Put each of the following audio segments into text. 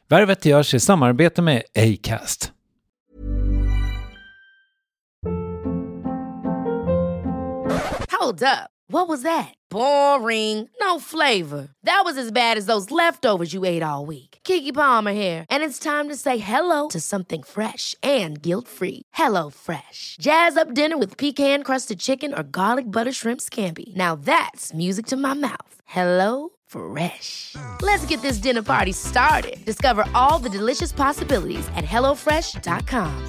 Värvet görs i samarbete med Acast. Hold up. What was that? Boring. No flavor. That was as bad as those leftovers you ate all week. Keke Palmer here, and it's time to say hello to something fresh and guilt-free. Hello Fresh. Jazz up dinner with pecan-crusted chicken or garlic butter shrimp scampi. Now that's music to my mouth. Hello Fresh. Let's get this dinner party started. Discover all the delicious possibilities at hellofresh.com.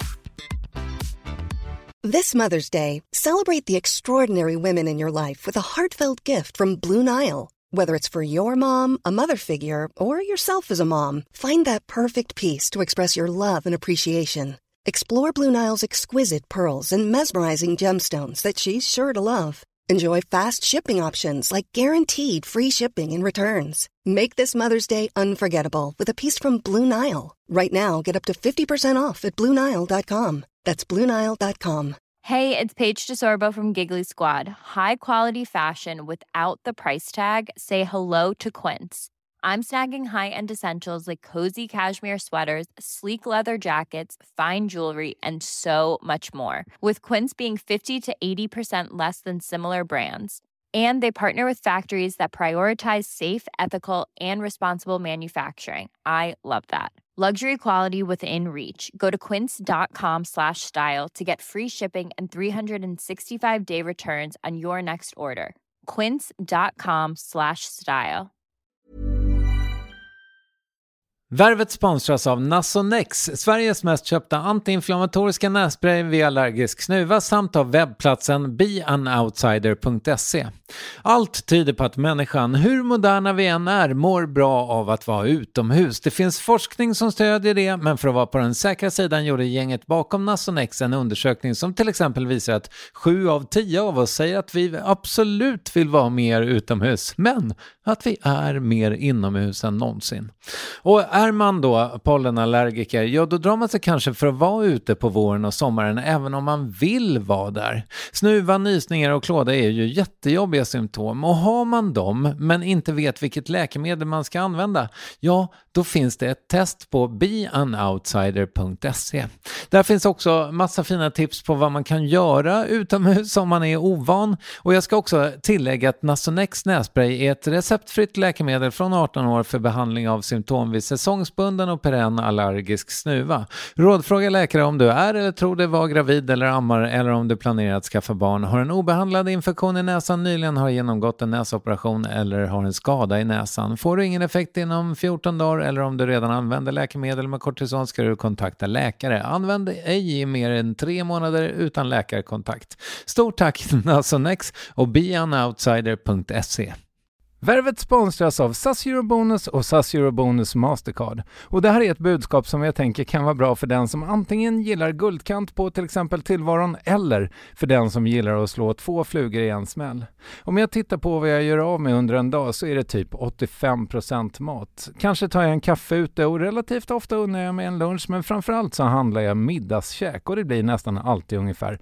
This Mother's Day, celebrate the extraordinary women in your life with a heartfelt gift from Blue Nile. Whether it's for your mom, a mother figure, or yourself as a mom, find that perfect piece to express your love and appreciation. Explore Blue Nile's exquisite pearls and mesmerizing gemstones that she's sure to love. Enjoy fast shipping options like guaranteed free shipping and returns. Make this Mother's Day unforgettable with a piece from Blue Nile. Right now, get up to 50% off at BlueNile.com. That's BlueNile.com. Hey, it's Paige DeSorbo from Giggly Squad. High quality fashion without the price tag. Say hello to Quince. I'm snagging high-end essentials like cozy cashmere sweaters, sleek leather jackets, fine jewelry, and so much more. With Quince being 50 to 80% less than similar brands. And they partner with factories that prioritize safe, ethical, and responsible manufacturing. I love that. Luxury quality within reach. Go to quince.com/style to get free shipping and 365-day returns on your next order. Quince.com/style. Värvet sponsras av Nasonex, Sveriges mest köpta antiinflammatoriska nässpray vid allergisk snuva samt av webbplatsen beanoutsider.se. Allt tyder på att människan, hur moderna vi än är, mår bra av att vara utomhus. Det finns forskning som stödjer det, men för att vara på den säkra sidan gjorde gänget bakom Nasonex en undersökning som till exempel visar att 7 av 10 av oss säger att vi absolut vill vara mer utomhus, men att vi är mer inomhus än någonsin. Och är man då pollenallergiker, ja då drar man sig kanske för att vara ute på våren och sommaren även om man vill vara där. Snuva, nysningar och klåda är ju jättejobbiga symptom, och har man dem men inte vet vilket läkemedel man ska använda, ja då finns det ett test på beanoutsider.se. Där finns också massa fina tips på vad man kan göra utomhus om man är ovan, och jag ska också tillägga att Nasonex nässpray är ett receptfritt läkemedel från 18 år för behandling av symptom vid säsongsbunden och perenn allergisk snuva. Rådfråga läkare om du är eller tror dig vara gravid eller ammar, eller om du planerar att skaffa barn, har en obehandlad infektion i näsan, nyligen har genomgått en näsoperation eller har en skada i näsan. Får du ingen effekt inom 14 dagar eller om du redan använder läkemedel med kortison ska du kontakta läkare. Använd ej i mer än 3 månader utan läkarkontakt. Stort tack Nasonex och beanoutsider.se. Värvet sponsras av SAS Eurobonus och SAS Eurobonus Mastercard. Och det här är ett budskap som jag tänker kan vara bra för den som antingen gillar guldkant på till exempel tillvaron, eller för den som gillar att slå 2 flugor i en smäll. Om jag tittar på vad jag gör av med under en dag så är det typ 85% mat. Kanske tar jag en kaffe ute och relativt ofta unnar jag mig en lunch, men framförallt så handlar jag middagskäk och det blir nästan alltid ungefär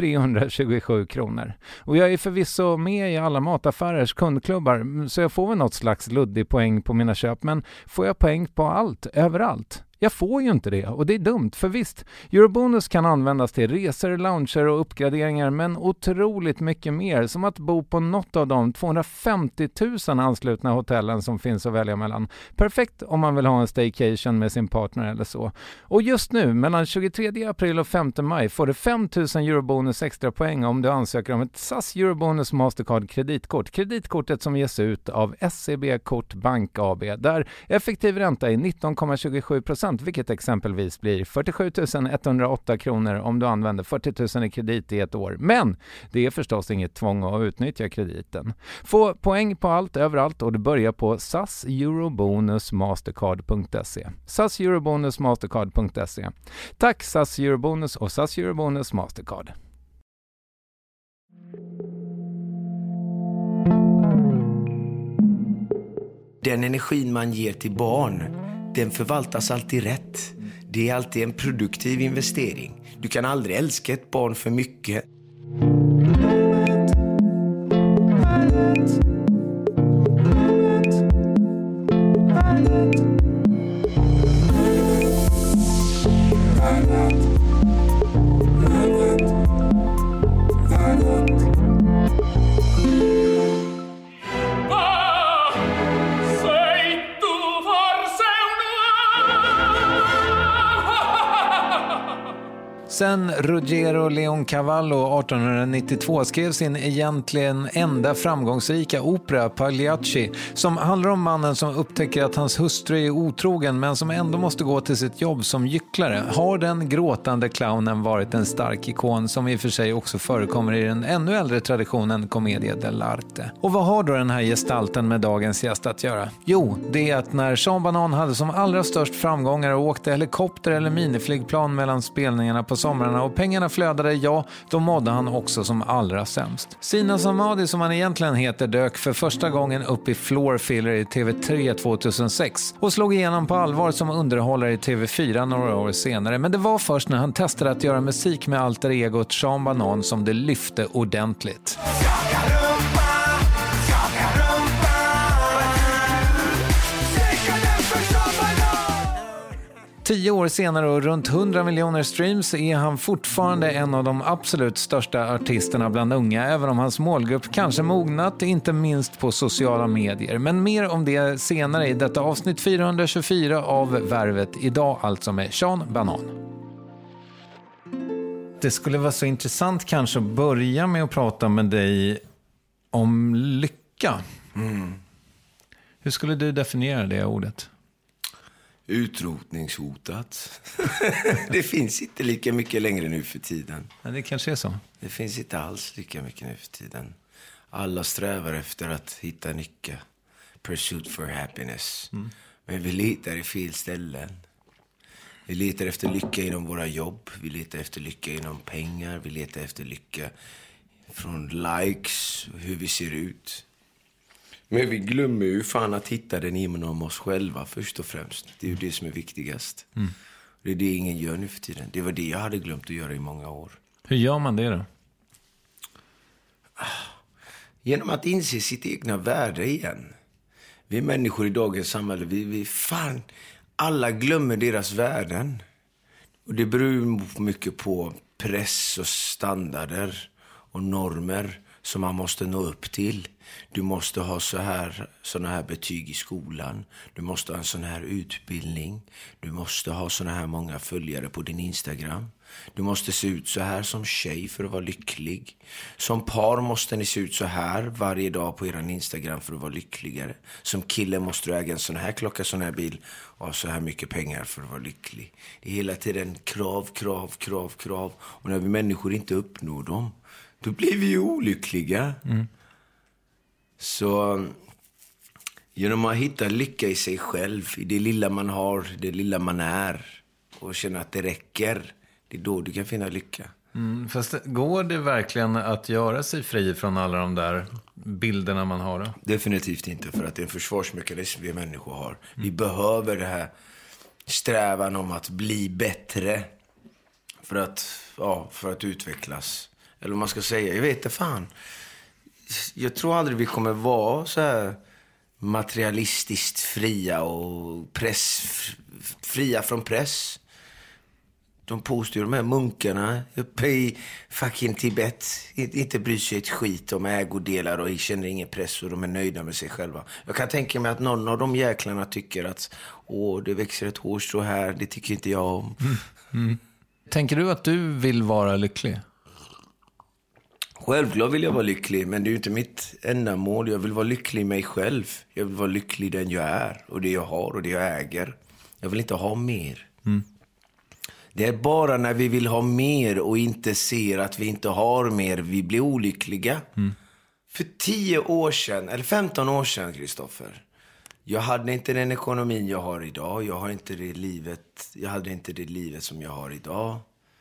327 kronor. Och jag är förvisso med i alla mataffärers kundklubbar, så jag får väl något slags luddig poäng på mina köp, men får jag poäng på allt, överallt? Jag får ju inte det, och det är dumt, för visst, Eurobonus kan användas till resor, lounger och uppgraderingar, men otroligt mycket mer, som att bo på något av de 250 000 anslutna hotellen som finns att välja mellan. Perfekt om man vill ha en staycation med sin partner eller så. Och just nu, mellan 23 april och 5 maj, får du 5 000 Eurobonus extra poäng om du ansöker om ett SAS Eurobonus Mastercard kreditkort. Kreditkortet som ges ut av SEB Kort Bank AB, där effektiv ränta är 19,27%, vilket exempelvis blir 47 108 kronor om du använder 40 000 i kredit i ett år. Men det är förstås inget tvång att utnyttja krediten. Få poäng på allt, överallt, och du börjar på saseurobonusmastercard.se. saseurobonusmastercard.se. Tack SAS Eurobonus och SAS Eurobonus Mastercard. Den energin man ger till barn, den förvaltas alltid rätt. Det är alltid en produktiv investering. Du kan aldrig älska ett barn för mycket. Sen Ruggiero Leoncavallo 1892 skrev sin egentligen enda framgångsrika opera Pagliacci, som handlar om mannen som upptäcker att hans hustru är otrogen men som ändå måste gå till sitt jobb som gycklare, har den gråtande clownen varit en stark ikon som i och för sig också förekommer i den ännu äldre traditionen Commedia dell'arte. Och vad har då den här gestalten med dagens gäst att göra? Jo, det är att när Sean Banan hade som allra störst framgångar och åkte helikopter eller miniflygplan mellan spelningarna på somrarna och pengarna flödade, ja, då mådde han också som allra sämst. Sina Samadi, som han egentligen heter, dök för första gången upp i Floor Filler i TV3 2006 och slog igenom på allvar som underhållare i TV4 några år senare. Men det var först när han testade att göra musik med alter egot Sean Banan som det lyfte ordentligt. 10 år senare och runt 100 miljoner streams är han fortfarande en av de absolut största artisterna bland unga, även om hans målgrupp kanske mognat, inte minst på sociala medier. Men mer om det senare i detta avsnitt 424 av Värvet, idag alltså med Sean Banan. Det skulle vara så intressant kanske att börja med att prata med dig om lycka. Hur skulle du definiera det ordet? Utrotningshotat. Det finns inte lika mycket längre nu för tiden. Ja, det kanske är så. Det finns inte alls lika mycket nu för tiden. Alla strävar efter att hitta lycka. Pursuit for happiness. Men vi letar i fel ställen. Vi letar efter lycka inom våra jobb. Vi letar efter lycka inom pengar. Vi letar efter lycka från likes. Hur vi ser ut. Men vi glömmer ju fan att hitta den inom oss själva först och främst. Det är ju det som är viktigast. Det är det ingen gör nu för tiden. Det var det jag hade glömt att göra i många år. Hur gör man det då? Genom att inse sitt egna värde igen. Vi människor i dagens samhälle, vi fan, alla glömmer deras värden. Och det beror mycket på press och standarder och normer som man måste nå upp till. Du måste ha såna här betyg i skolan. Du måste ha en sån här utbildning. Du måste ha såna här många följare på din Instagram. Du måste se ut så här som tjej för att vara lycklig. Som par måste ni se ut så här varje dag på er Instagram för att vara lyckligare. Som kille måste du äga en sån här klocka, sån här bil och ha så här mycket pengar för att vara lycklig. Det är hela tiden krav. Och när vi människor inte uppnår dem, då blir vi ju olyckliga. Så genom att hitta lycka i sig själv, i det lilla man har, det lilla man är, och känna att det räcker, det är då du kan finna lycka. Fast går det verkligen att göra sig fri från alla de där bilderna man har då? Definitivt inte, för att det är en försvarsmekanism vi människor har. Vi behöver det här strävan om att bli bättre för att utvecklas. Eller vad man ska säga, jag vet inte fan. Jag tror aldrig vi kommer vara så här materialistiskt fria och fria från press. De påstår, de här munkarna uppe i fucking Tibet inte bryr sig ett skit om ägodelar och känner ingen press och de är nöjda med sig själva. Jag kan tänka mig att någon av de jäklarna tycker att det växer ett hårstrå här, det tycker inte jag om. Tänker du att du vill vara lycklig? Självklart vill jag vara lycklig, men det är ju inte mitt enda mål. Jag vill vara lycklig i mig själv. Jag vill vara lycklig den jag är och det jag har och det jag äger. Jag vill inte ha mer. Det är bara när vi vill ha mer och inte ser att vi inte har mer, vi blir olyckliga. För 10 år sedan, eller 15 år sedan, Kristoffer, jag hade inte den ekonomin jag har idag. Jag hade inte det livet som jag har idag.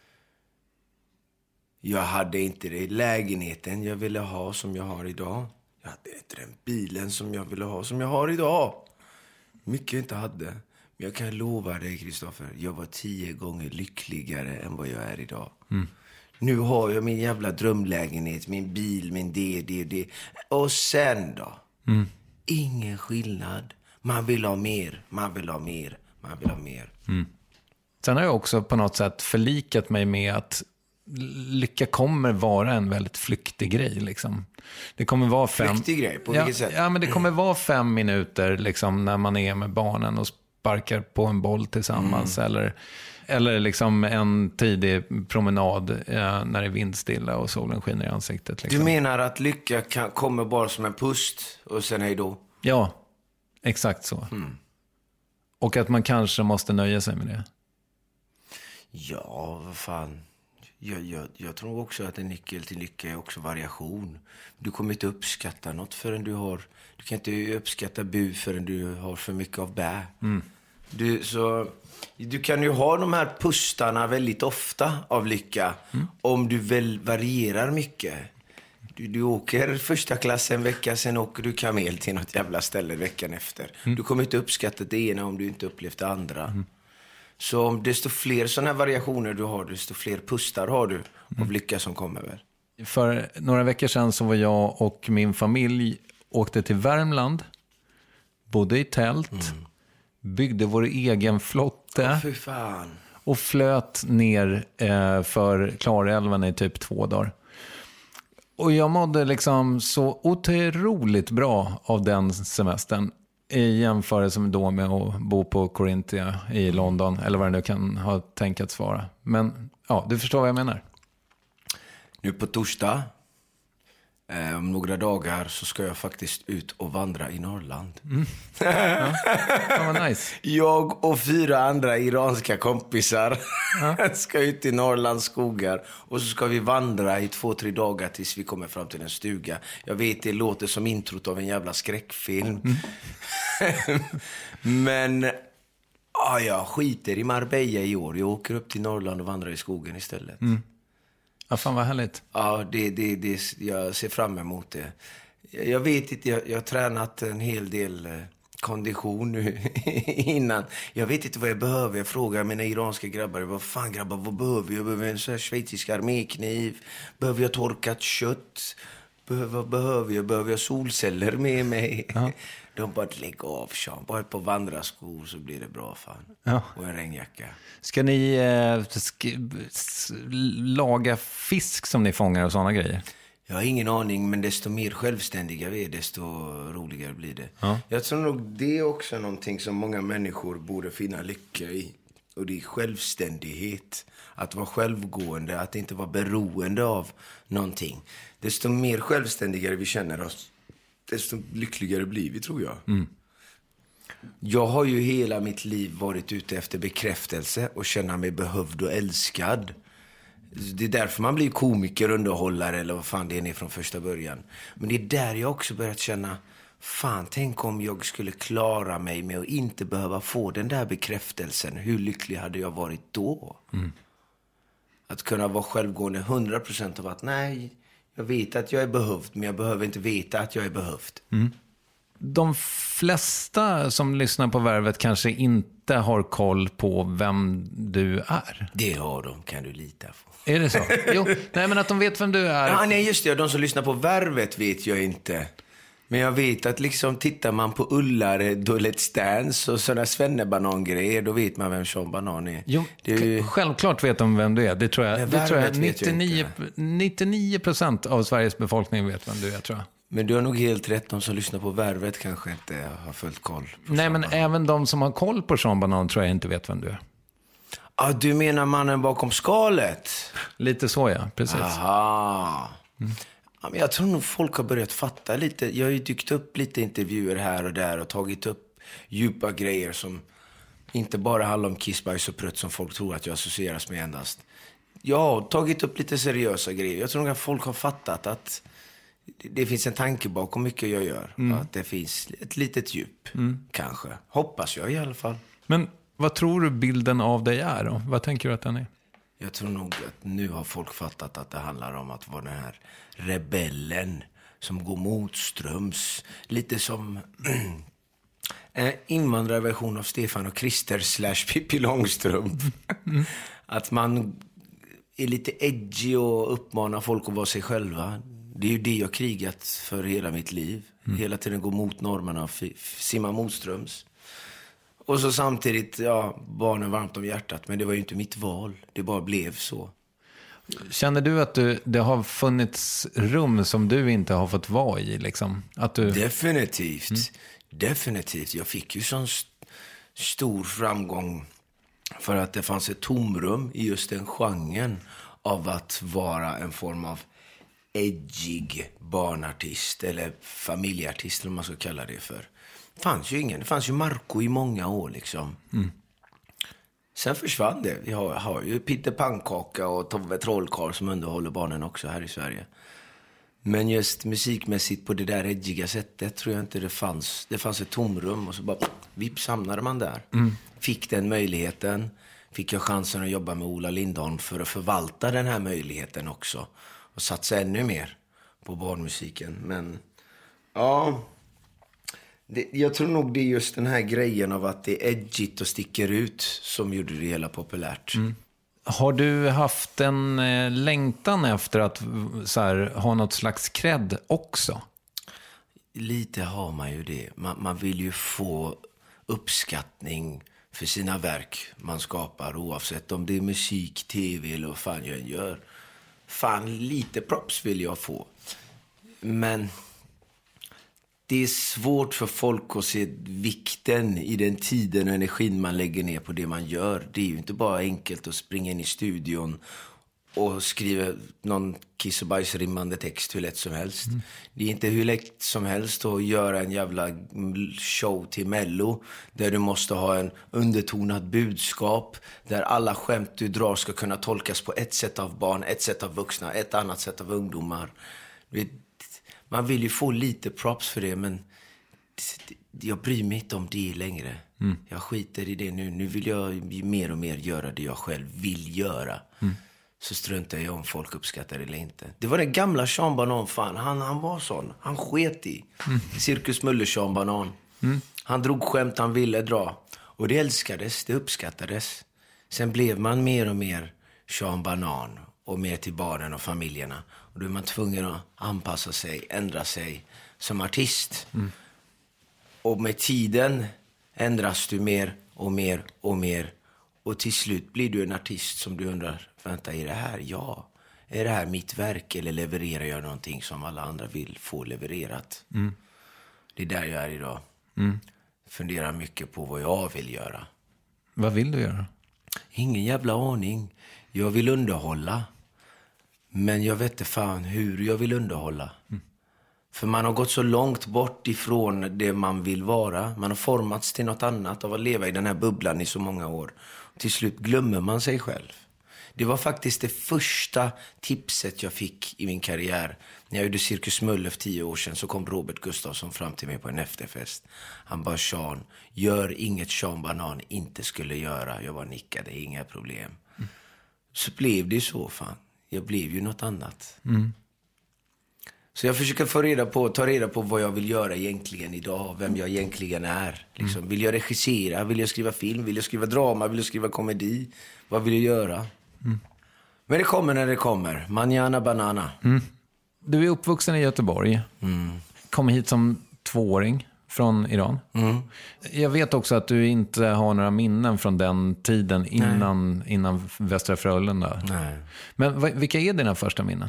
Jag hade inte det lägenheten jag ville ha som jag har idag. Jag hade inte den bilen som jag ville ha som jag har idag. Mycket jag inte hade. Men jag kan lova dig, Kristoffer, jag var 10 gånger lyckligare än vad jag är idag. Nu har jag min jävla drömlägenhet, min bil, min det. Och sen då? Ingen skillnad. Man vill ha mer. Sen har jag också på något sätt förlikat mig med att lycka kommer vara en väldigt flyktig grej liksom. Det kommer vara flyktig grej, på vilket sätt? Ja, men det kommer vara 5 minuter liksom när man är med barnen och sparkar på en boll tillsammans eller liksom en tidig promenad när det är vindstilla och solen skiner i ansiktet. Liksom. Du menar att lycka kommer bara som en pust och sen hej då? Ja, exakt så. Och att man kanske måste nöja sig med det. Ja, vad fan. Jag tror också att en nyckel till lycka är också variation. Du kommer inte uppskatta något förrän du kan inte uppskatta bu förrän du har för mycket av bä. Du kan ju ha de här pustarna väldigt ofta av lycka om du väl varierar mycket. Du åker första klass en vecka, sen åker du kamel till något jävla ställe veckan efter. Du kommer inte uppskatta det ena om du inte upplevt det andra. Så om desto fler sådana här variationer du har, desto fler pustar har du av lycka som kommer väl. För några veckor sedan så var jag och min familj åkte till Värmland, bodde i tält, byggde vår egen flotte Fy fan. och flöt ner för Klarälven i typ 2 dagar. Och jag mådde liksom så otroligt bra av den semestern i jämförelse då med att bo på Corinthia i London eller vad det nu kan ha tänkats vara. Men ja, du förstår vad jag menar. Nu på torsdag, om några dagar, så ska jag faktiskt ut och vandra i Norrland. Ja, vad nice. Jag och 4 andra iranska kompisar ska ut i Norrlands skogar. Och så ska vi vandra i 2-3 dagar tills vi kommer fram till en stuga. Jag vet, det låter som introt av en jävla skräckfilm. Men jag skiter i Marbella i år. Jag åker upp till Norrland och vandrar i skogen istället. Ja, fan vad härligt. Ja, jag ser fram emot det. Jag vet inte, jag har tränat en hel del kondition nu innan. Jag vet inte vad jag behöver. Jag frågar mina iranska grabbar, vad fan grabbar, vad behöver jag? Jag behöver en sån här schweizisk armékniv. Behöver jag torkat kött? Vad behöver jag? Behöver jag solceller med mig? Ja. De bara lägger av, Sean. Bara ett par vandrarskor så blir det bra, fan. Ja. Och en regnjacka. Ska ni laga fisk som ni fångar och sådana grejer? Jag har ingen aning, men desto mer självständiga vi är, desto roligare blir det. Ja. Jag tror nog det är också någonting som många människor borde finna lycka i. Och det är självständighet. Att vara självgående, att inte vara beroende av någonting. Desto mer självständigare vi känner oss, desto lyckligare blir vi, tror jag. Jag har ju hela mitt liv varit ute efter bekräftelse och känna mig behövd och älskad. Det är därför man blir komiker, underhållare eller vad fan det är från första början. Men det är där jag också börjat känna, fan, tänk om jag skulle klara mig med att inte behöva få den där bekräftelsen. Hur lycklig hade jag varit då? Att kunna vara självgående 100% av att nej, jag vet att jag är behövd, men jag behöver inte veta att jag är behövd. De flesta som lyssnar på Värvet kanske inte har koll på vem du är. Det har de, kan du lita på. Är det så? Jo, nej, men att de vet vem du är. Ja, nej, just det. De som lyssnar på Värvet vet jag inte. Men jag vet att liksom tittar man på Ullare, då Let's Dance och sådana svennebanan-grejer, då vet man vem Sean Banan är. Jo, självklart vet de vem du är. Det tror jag. 99% av Sveriges befolkning vet vem du är, tror jag. Men du har nog helt rätt. De som lyssnar på Värvet kanske inte har fullt koll. Nej, men även de som har koll på Sean Banan tror jag inte vet vem du är. Ja, du menar mannen bakom skalet? Lite så, ja. Precis. Aha. Ja, men jag tror nog folk har börjat fatta lite. Jag har ju dykt upp lite intervjuer här och där och tagit upp djupa grejer som inte bara handlar om kissbajs och prutt som folk tror att jag associeras med endast. Jag har tagit upp lite seriösa grejer. Jag tror nog att folk har fattat att det finns en tanke bakom mycket jag gör. Att det finns ett litet djup, kanske. Hoppas jag i alla fall. Men vad tror du bilden av dig är då? Vad tänker du att den är? Jag tror nog att nu har folk fattat att det handlar om att vara den här rebellen som går motströms. Lite som en invandrarversion av Stefan och Krister / Pippi Långstrump. Att man är lite edgy och uppmanar folk att vara sig själva. Det är ju det jag krigat för hela mitt liv. Hela tiden gå mot normerna och simma motströms. Och så samtidigt, barnen varmt om hjärtat. Men det var ju inte mitt val. Det bara blev så. Känner du att det har funnits rum som du inte har fått vara i? Liksom? Att du... Definitivt. Definitivt. Jag fick ju stor framgång för att det fanns ett tomrum i just den genren av att vara en form av edgig barnartist eller familjeartist eller vad man ska kalla det för. Det fanns ju ingen. Det fanns ju Marco i många år liksom. Sen försvann det. Vi har ju Peter Pannkaka och Tove Trollkarl som underhåller barnen också här i Sverige. Men just musikmässigt på det där edgiga sättet tror jag inte det fanns. Det fanns ett tomrum och så bara vips hamnade man där. Fick den möjligheten. Fick jag chansen att jobba med Ola Lindholm för att förvalta den här möjligheten också. Och satsa ännu mer på barnmusiken. Men ja, jag tror nog det är just den här grejen av att det är edgigt och sticker ut som gjorde det hela populärt. Har du haft en längtan efter att så här, ha något slags cred också? Lite har man ju det. Man vill ju få uppskattning för sina verk man skapar, oavsett om det är musik, tv eller vad fan jag gör. Fan, lite props vill jag få. Men det är svårt för folk att se vikten i den tiden och energin man lägger ner på det man gör. Det är ju inte bara enkelt att springa in i studion och skriva någon kiss- och bajsrimmande text hur lätt som helst. Det är inte hur lätt som helst att göra en jävla show till Mello där du måste ha en undertonad budskap, där alla skämt du drar ska kunna tolkas på ett sätt av barn, ett sätt av vuxna, ett annat sätt av ungdomar. Man vill ju få lite props för det, men jag bryr mig inte om det längre. Jag skiter i det nu. Nu vill jag mer och mer göra det jag själv vill göra. Så struntar jag om folk uppskattar det eller inte. Det var den gamla Sean Banan, fan. Han var sån. Han sket i. Cirkus Möller Sean Banan. Han drog skämt han ville dra. Och det älskades, det uppskattades. Sen blev man mer och mer Sean Banan. Och mer till barnen och familjerna. Och då är man tvungen att anpassa sig, ändra sig som artist. Och med tiden ändras du mer och mer och mer. Och till slut blir du en artist som du undrar, vänta, är det här jag? Är det här mitt verk eller levererar jag någonting som alla andra vill få levererat? Det är där jag är idag. Funderar mycket på vad jag vill göra. Vad vill du göra? Ingen jävla aning. Jag vill underhålla. Men jag vet inte fan hur jag vill underhålla. För man har gått så långt bort ifrån det man vill vara. Man har formats till något annat av att leva i den här bubblan i så många år. Till slut glömmer man sig själv. Det var faktiskt det första tipset jag fick i min karriär. När jag gjorde Cirkus Möller för 10 år sedan så kom Robert Gustafsson fram till mig på en efterfest. Han bara, Sean, gör inget Sean Banan inte skulle göra. Jag bara nickade, inga problem. Så blev det ju så, fan. Jag blev ju något annat. Så jag försöker ta reda på vad jag vill göra egentligen idag. Vem jag egentligen är. Liksom, vill jag regissera? Vill jag skriva film? Vill jag skriva drama? Vill jag skriva komedi? Vad vill jag göra? Men det kommer när det kommer. Manana banana. Du är uppvuxen i Göteborg. Kom hit som 2-åring från Iran. Jag vet också att du inte har några minnen från den tiden innan Västra Frölunda. Nej. Men vilka är dina första minnen?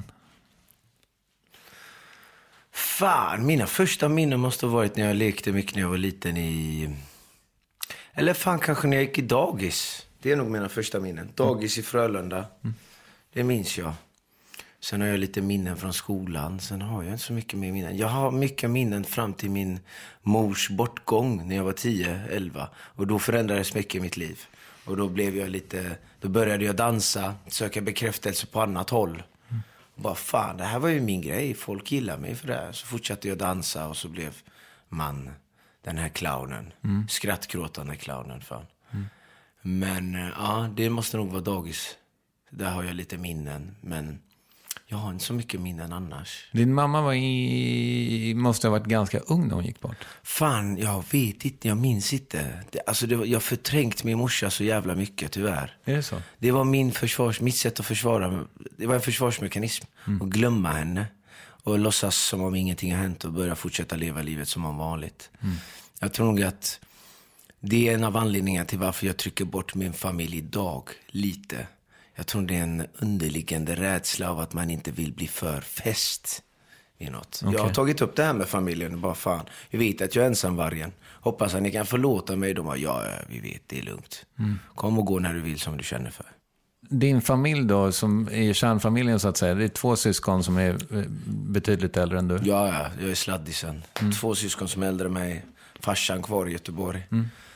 Fan, mina första minnen måste ha varit när jag lekte mycket när jag var liten eller fan, kanske när jag gick i dagis. Det är nog mina första minnen. Dagis i Frölunda. Det minns jag. Sen har jag lite minnen från skolan. Sen har jag inte så mycket mer minnen. Jag har mycket minnen fram till min mors bortgång när jag var 10-11. Och då förändrades mycket i mitt liv. Och då började jag dansa, söka bekräftelse på annat håll. Bara fan, det här var ju min grej. Folk gillar mig för det här. Så fortsatte jag dansa och så blev man den här clownen. Skrattgråtande clownen, fan. Men ja, det måste nog vara dagis. Där har jag lite minnen, men jag har inte så mycket minnen annars. Din mamma måste ha varit ganska ung när hon gick bort. Fan, jag vet inte, jag minns inte. Jag förträngt min morsa så jävla mycket, tyvärr. Är det så? Det var mitt sätt att försvara. Det var en försvarsmekanism. Att glömma henne. Och låtsas som om ingenting har hänt och börja fortsätta leva livet som om vanligt. Jag tror nog att det är en av anledningarna till varför jag trycker bort min familj idag lite. Jag tror det är en underliggande rädsla av att man inte vill bli för fäst vid något. Jag har tagit upp det här med familjen. Bara fan, vi vet att jag är ensamvargen. Hoppas att ni kan förlåta mig. De bara, ja, vi vet, det är lugnt. Kom och gå när du vill som du känner för. Din familj då, som är kärnfamiljen så att säga, det är 2 syskon som är betydligt äldre än du? Ja, jag är sladdisen. 2 syskon som är äldre än mig. Farsan kvar i Göteborg.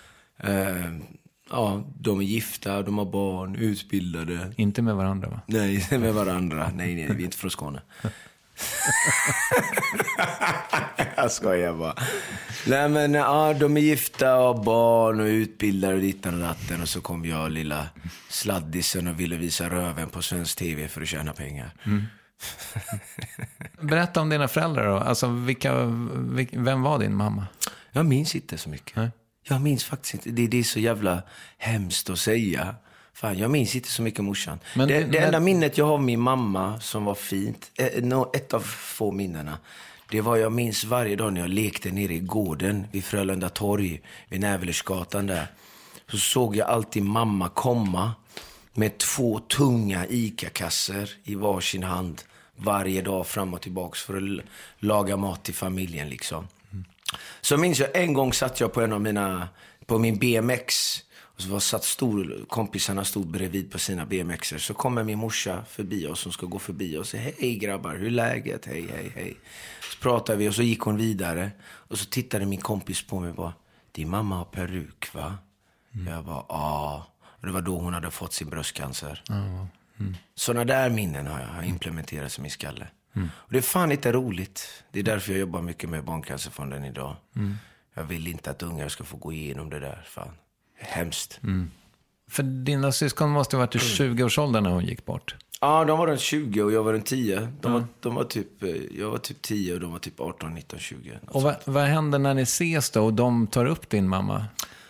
Ja, de är gifta, de har barn, utbildade. Inte med varandra, va? Nej, med varandra. Nej, vi är inte från Skåne. Jag skojar bara. Nej, men ja, de är gifta och har barn och utbildade och dittan och datten. Och så kom jag, lilla sladdisen, och ville visa röven på svensk tv för att tjäna pengar. Berätta om dina föräldrar då. Alltså, vem var din mamma? Jag minns inte så mycket. Nej. Jag minns faktiskt inte. Det är så jävla hemskt att säga. Fan, jag minns inte så mycket morsan. Det enda minnet jag har av min mamma som var fint, ett av få minnena, det var jag minns varje dag när jag lekte nere i gården vid Frölunda torg, vid Nävelersgatan där. Så såg jag alltid mamma komma med 2 tunga ICA-kasser i varsin hand varje dag fram och tillbaks för att laga mat till familjen liksom. Så minns jag en gång satt jag på min BMX. Och så kompisarna stod bredvid på sina BMXer. Så kommer min morsa förbi oss som ska gå förbi oss. Hej grabbar, hur är läget? Hej. Så pratade vi och så gick hon vidare. Och så tittade min kompis på mig och bara, din mamma har peruk, va? Jag bara, ja. Och det var då hon hade fått sin bröstcancer. Sådana där minnen har jag implementerat i min skalle. Och det är fan inte roligt. Det är därför jag jobbar mycket med Barncancerfonden idag. Jag vill inte att unga ska få gå igenom det där. Fan, det är hemskt. För dina syskon måste ha varit i 20-årsåldern när hon gick bort. Ja, de var runt 20 och jag var runt 10. Jag var typ 10 och de var typ 18, 19, 20. Och vad händer när ni ses då och de tar upp din mamma?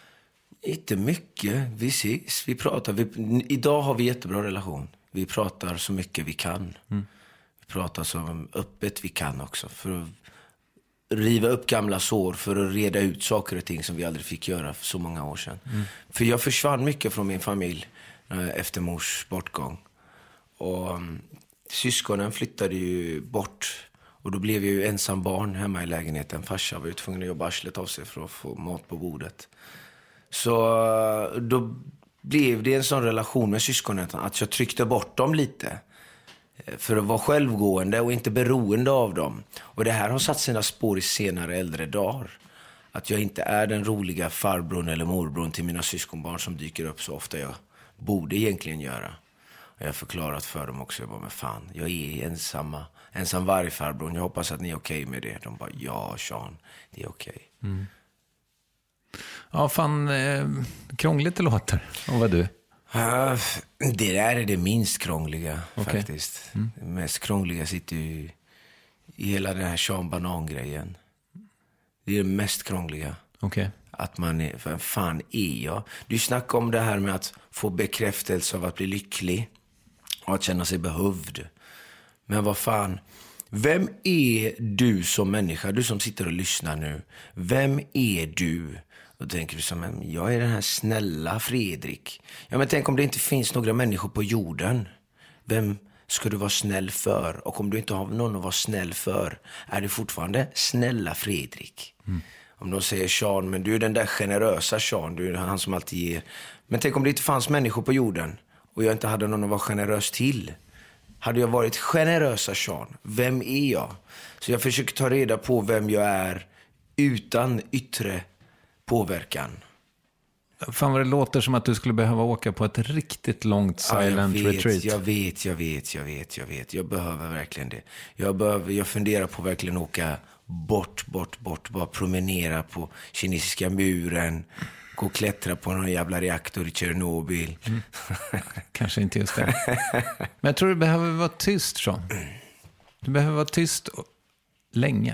Inte mycket. Vi ses, vi pratar. Idag har vi jättebra relation. Vi pratar så mycket vi kan. Vi pratar så öppet vi kan också. För att riva upp gamla sår. För att reda ut saker och ting som vi aldrig fick göra för så många år sedan. För jag försvann mycket från min familj efter mors bortgång. Och syskonen flyttade ju bort. Och då blev jag ju ensam barn hemma i lägenheten. Farsa var ju tvungen att jobba arslet av sig för att få mat på bordet. Så då blev det en sån relation med syskonen att jag tryckte bort dem lite. För att vara självgående och inte beroende av dem. Och det här har satt sina spår i senare äldre dagar. Att jag inte är den roliga farbrorn eller morbrorn till mina syskonbarn som dyker upp så ofta jag borde egentligen göra. Och jag har förklarat för dem också. Jag bara, men fan, jag är ensam vargfarbrorn. Jag hoppas att ni är okej med det. De bara, ja Sean, det är okej. Ja, fan, krångligt det låter. Och vad du? Det där är det minst krångliga faktiskt. Det mest krångliga sitter ju i hela den här Sean Banan-grejen. Det är det mest krångliga. Att man är, för fan är jag? Du snackar om det här med att få bekräftelse av att bli lycklig och att känna sig behövd. Men vad fan, vem är du som människa? Du som sitter och lyssnar nu. Vem är du? Och då tänker du som, jag är den här snälla Fredrik. Ja, men tänk om det inte finns några människor på jorden. Vem ska du vara snäll för? Och om du inte har någon att vara snäll för, är du fortfarande snälla Fredrik? Om de säger Sean, men du är den där generösa Sean. Du är han som alltid ger. Men tänk om det inte fanns människor på jorden och jag inte hade någon att vara generös till. Hade jag varit generösa Sean, vem är jag? Så jag försöker ta reda på vem jag är utan yttre påverkan. Fan vad det låter som att du skulle behöva åka på ett riktigt långt silent retreat. Jag vet. Jag behöver verkligen det. Jag funderar på verkligen åka bort. Bara promenera på kinesiska muren. Gå och klättra på någon jävla reaktor i Tjernobyl. Kanske inte just det. Men jag tror du behöver vara tyst, Sean. Du behöver vara tyst länge.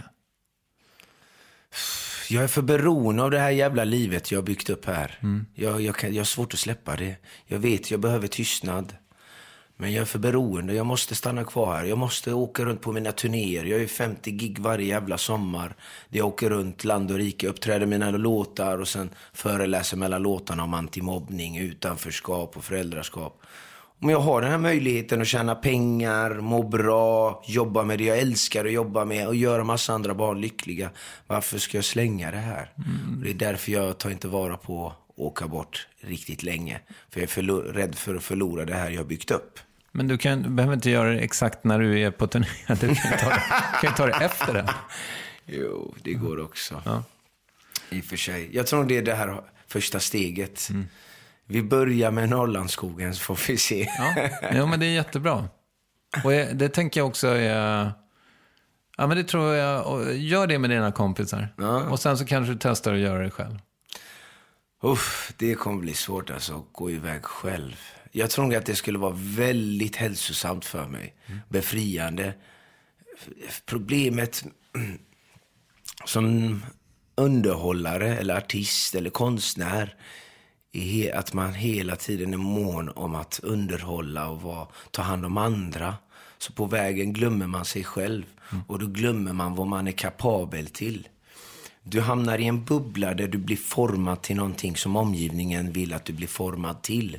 Jag är för beroende av det här jävla livet jag har byggt upp här. Jag har svårt att släppa det. Jag vet, jag behöver tystnad. Men jag är för beroende. Jag måste stanna kvar här. Jag måste åka runt på mina turnéer. Jag är 50 gig varje jävla sommar. Jag åker runt land och rike, uppträder mina låtar och sen föreläser mellan låtarna om antimobbning, utanförskap och föräldraskap. Om jag har den här möjligheten att tjäna pengar, må bra, jobba med det jag älskar att jobba med och göra massa andra barn lyckliga, varför ska jag slänga det här? Det är därför jag tar inte vara på att åka bort riktigt länge. För jag är rädd för att förlora det här jag har byggt upp. Men du behöver inte göra det exakt när du är på turné. Du kan ta det efter det. Jo, det går också. Ja. I och för sig. Jag tror det är det här första steget. Vi börjar med Norrlandsskogen så får vi se. Ja, men det är jättebra. Och det tänker jag också är... Ja, men det tror jag... Gör det med dina kompisar. Ja. Och sen så kanske du testar att göra det själv. Det kommer bli svårt alltså att gå iväg själv. Jag tror att det skulle vara väldigt hälsosamt för mig. Befriande. Problemet som underhållare eller artist eller konstnär är att man hela tiden är mån om att underhålla och ta hand om andra. Så på vägen glömmer man sig själv. Och då glömmer man vad man är kapabel till. Du hamnar i en bubbla där du blir formad till någonting som omgivningen vill att du blir formad till.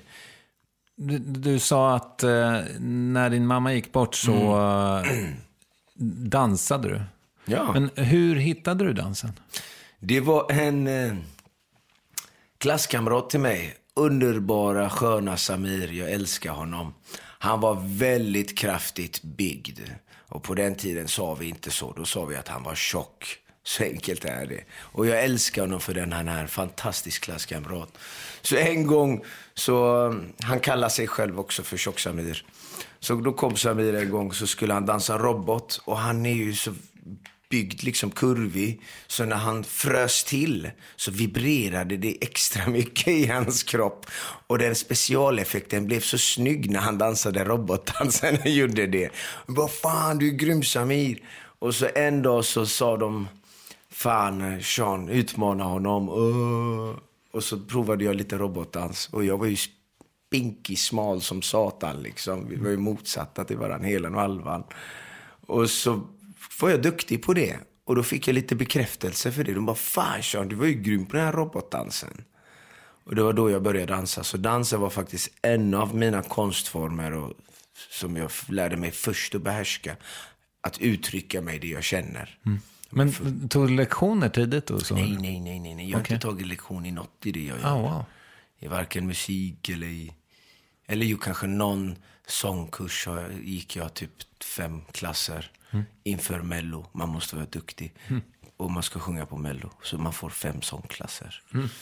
Du sa att när din mamma gick bort så dansade du. Ja. Men hur hittade du dansen? Det var en klasskamrat till mig. Underbara, sköna Samir. Jag älskar honom. Han var väldigt kraftigt byggd. Och på den tiden sa vi inte så. Då sa vi att han var tjock. Så enkelt är det. Och jag älskar honom för den han är en fantastisk klasskamrat. Så en gång så... Han kallar sig själv också för Tjock Samir. Så då kom Samir en gång så skulle han dansa robot. Och han är ju så byggd liksom kurvig. Så när han frös till så vibrerade det extra mycket i hans kropp. Och den specialeffekten blev så snygg när han dansade robotdansen och gjorde det. Vad fan, du är grym Samir. Och så en dag så sa de... Fan, Sean, utmana honom. Och så provade jag lite robotdans. Och jag var ju spinkig, smal som satan liksom. Vi var ju motsatta till varandra, hela och halvan. Och så var jag duktig på det. Och då fick jag lite bekräftelse för det. De bara, fan Sean, du var ju grym på den här robotdansen. Och det var då jag började dansa. Så dansen var faktiskt en av mina konstformer som jag lärde mig först att behärska. Att uttrycka mig det jag känner. Men tog du lektioner tidigt då? Så? Nej. Jag har inte tagit lektion i något i det jag gör. Wow. I varken musik eller ju kanske någon sångkurs gick jag typ 5 klasser inför Mello. Man måste vara duktig. Och man ska sjunga på Mello. Så man får 5 sångklasser.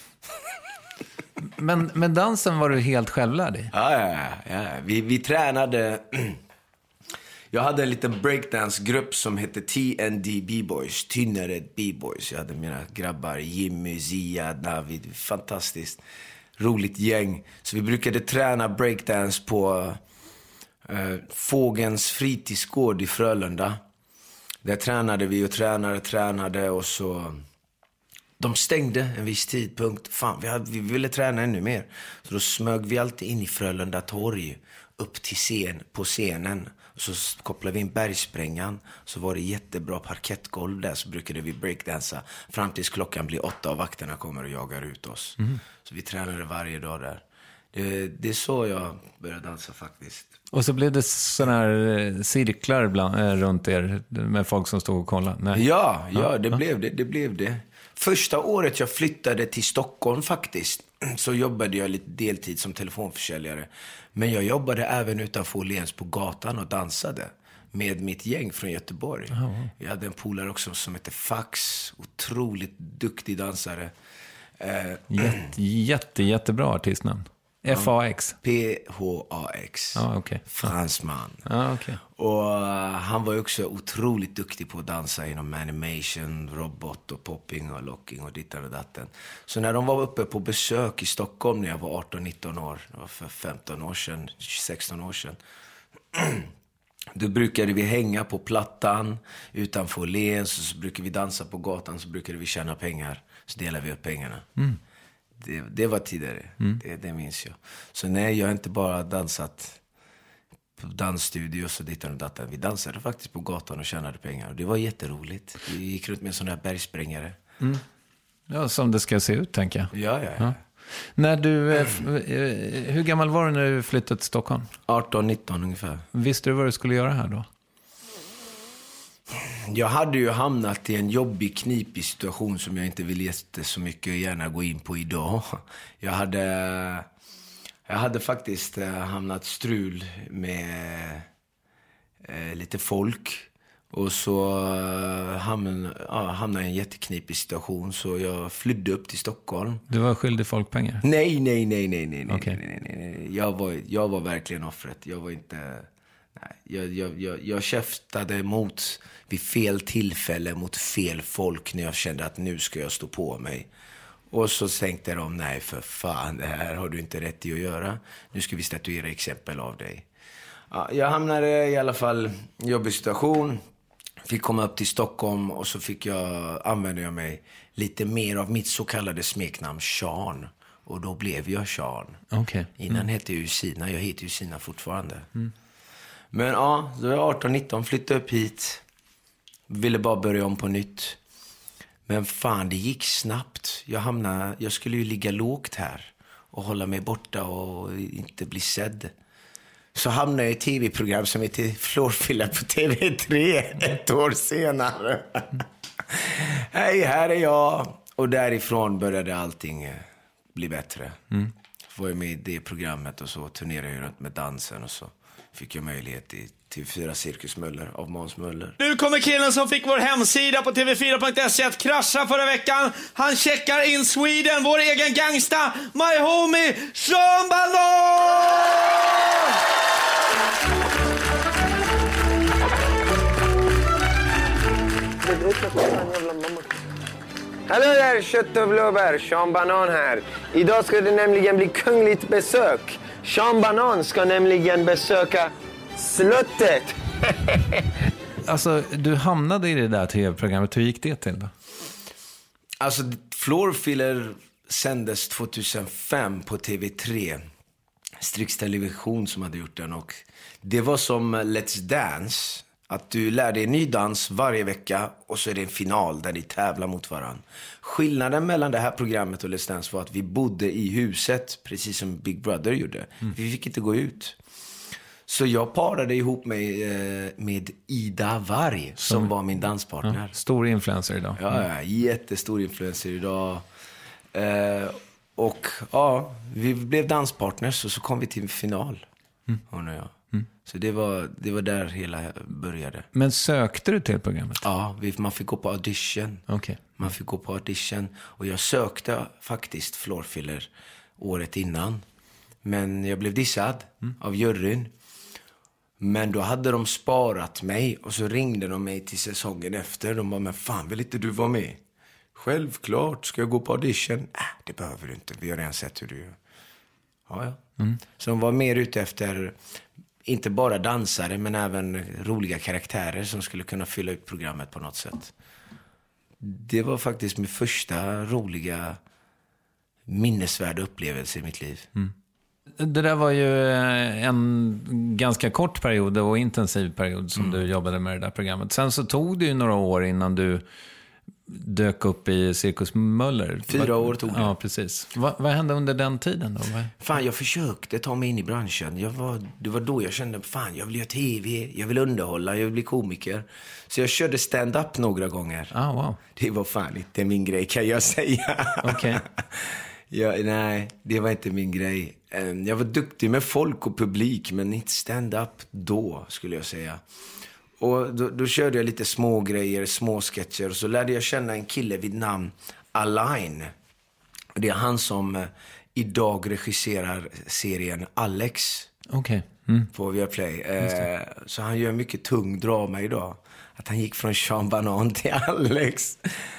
Men dansen var du helt självlärd i? Ja. Vi tränade... Jag hade en liten breakdance-grupp som hette TND B-Boys, Tynnered B-Boys. Jag hade mina grabbar, Jimmy, Zia, David, fantastiskt roligt gäng. Så vi brukade träna breakdance på Fågens fritidsgård i Frölunda. Där tränade vi och tränade och så... De stängde en viss tidpunkt. Fan, vi ville träna ännu mer. Så då smög vi alltid in i Frölunda torg upp till på scenen. Och så kopplade vi in bergsprängan. Så var det jättebra parkettgolv där. Så brukade vi breakdansa fram tills klockan blir 8 och vakterna kommer och jagar ut oss. Så vi tränade varje dag där. Det är så jag började dansa faktiskt. Och så blev det såna här cirklar runt er med folk som stod och kollade? Nej. Ja, det blev det. Första året jag flyttade till Stockholm faktiskt så jobbade jag lite deltid som telefonförsäljare. Men jag jobbade även utanför Åhléns på gatan och dansade med mitt gäng från Göteborg. Jag hade en polare också som hette Fax, otroligt duktig dansare. Jättebra artistnamn. F-A-X. P-H-A-X. Okay. Fransman. Okay. Och han var ju också otroligt duktig på att dansa inom animation, robot och popping och locking och dittan och datten. Så när de var uppe på besök i Stockholm när jag var 18-19 år, det var för 15 år sedan, 16 år sedan. Då brukade vi hänga på plattan utanför Åhléns och så brukade vi dansa på gatan, så brukade vi tjäna pengar. Så delade vi upp pengarna. Det var tidigare, det minns jag. Så nej, jag har inte bara dansat på dansstudios och dittan och datten. Vi dansade faktiskt på gatan och tjänade pengar. Och det var jätteroligt. Vi gick runt med en sån här bergsprängare. Ja, som det ska se ut, tänker jag. Ja. När du, hur gammal var du när du flyttade till Stockholm? 18-19 ungefär. Visste du vad du skulle göra här då? Jag hade ju hamnat i en jobbig, knipig situation som jag inte vill så mycket gärna gå in på idag. Jag hade faktiskt hamnat strul med lite folk. Och så hamnade jag i en jätteknipig situation, så jag flydde upp till Stockholm. Du var skyldig folk pengar? Nej. Okay. Nej. Jag var verkligen offret. Jag var inte... Nej, jag käftade emot vid fel tillfälle mot fel folk när jag kände att nu ska jag stå på mig. Och så tänkte de, nej för fan, det här har du inte rätt i att göra. Nu ska vi statuera exempel av dig. Ja, jag hamnade i alla fall i jobbig situation. Fick komma upp till Stockholm och så använde jag mig lite mer av mitt så kallade smeknamn Sean. Och då blev jag Sean. Okay. Innan hette jag ju Sina, jag heter ju Sina fortfarande. Men ja, då var jag 18-19, flyttade upp hit. Ville bara börja om på nytt. Men fan, det gick snabbt. Jag skulle ju ligga lågt här och hålla mig borta och inte bli sedd. Så hamnade jag i ett tv-program som heter Floorfiller på TV3 ett år senare. Hej, här är jag. Och därifrån började allting bli bättre. Var jag med i det programmet och så turnerade jag runt med dansen och så fick jag möjlighet till 4 Cirkus Möller av Måns Möller. Nu kommer killen som fick vår hemsida på tv4.se att krascha förra veckan. Han checkar in Sweden, vår egen gangsta, my homie Sean Banan! Hallå där, kött och blåbär, Sean Banan här. Idag ska det nämligen bli kungligt besök. Sean Banan ska nämligen besöka slottet. Alltså, du hamnade i det där tv-programmet. Hur gick det till då? Alltså, Floorfiller sändes 2005 på TV3. Strix Television som hade gjort den. Och det var som Let's Dance. Att du lär dig en ny dans varje vecka och så är det en final där ni tävlar mot varandra. Skillnaden mellan det här programmet och Let's Dance var att vi bodde i huset, precis som Big Brother gjorde. Vi fick inte gå ut. Så jag parade ihop mig med Ida Warg som var min danspartner. Ja, stor influencer idag. Ja, jättestor influencer idag. Och ja, vi blev danspartners och så kom vi till final. Hon och jag. Så det var där hela började. Men sökte du till programmet? Ja, man fick gå på audition. Okay. Man fick gå på audition. Och jag sökte faktiskt Floorfiller året innan. Men jag blev dissad av juryn. Men då hade de sparat mig. Och så ringde de mig till säsongen efter. De bara, men fan, vill inte du vara med? Självklart, ska jag gå på audition? Det behöver du inte, vi har redan sett hur du gör. Ja. Så de var mer ute efter inte bara dansare men även roliga karaktärer som skulle kunna fylla ut programmet på något sätt. Det var faktiskt min första roliga minnesvärda upplevelse i mitt liv. Det där var ju en ganska kort period och intensiv period som du jobbade med det där programmet. Sen så tog det ju några år innan du dök upp i Cirkus Möller. 4 år tog det. Ja, precis. Vad hände under den tiden då? Fan, jag försökte ta mig in i branschen. Det var då jag kände, fan, jag vill göra tv, jag vill underhålla, jag vill bli komiker. Så jag körde stand-up några gånger. Wow. Det var fan inte min grej, kan jag säga. Okej. Nej, det var inte min grej. Jag var duktig med folk och publik, men inte stand-up då, skulle jag säga. Och då körde jag lite små grejer, små sketcher. Och så lärde jag känna en kille vid namn Alain. Det är han som idag regisserar serien Alex. Okej. På Viaplay. Så han gör mycket tung drama idag. Att han gick från Sean Banan till Alex.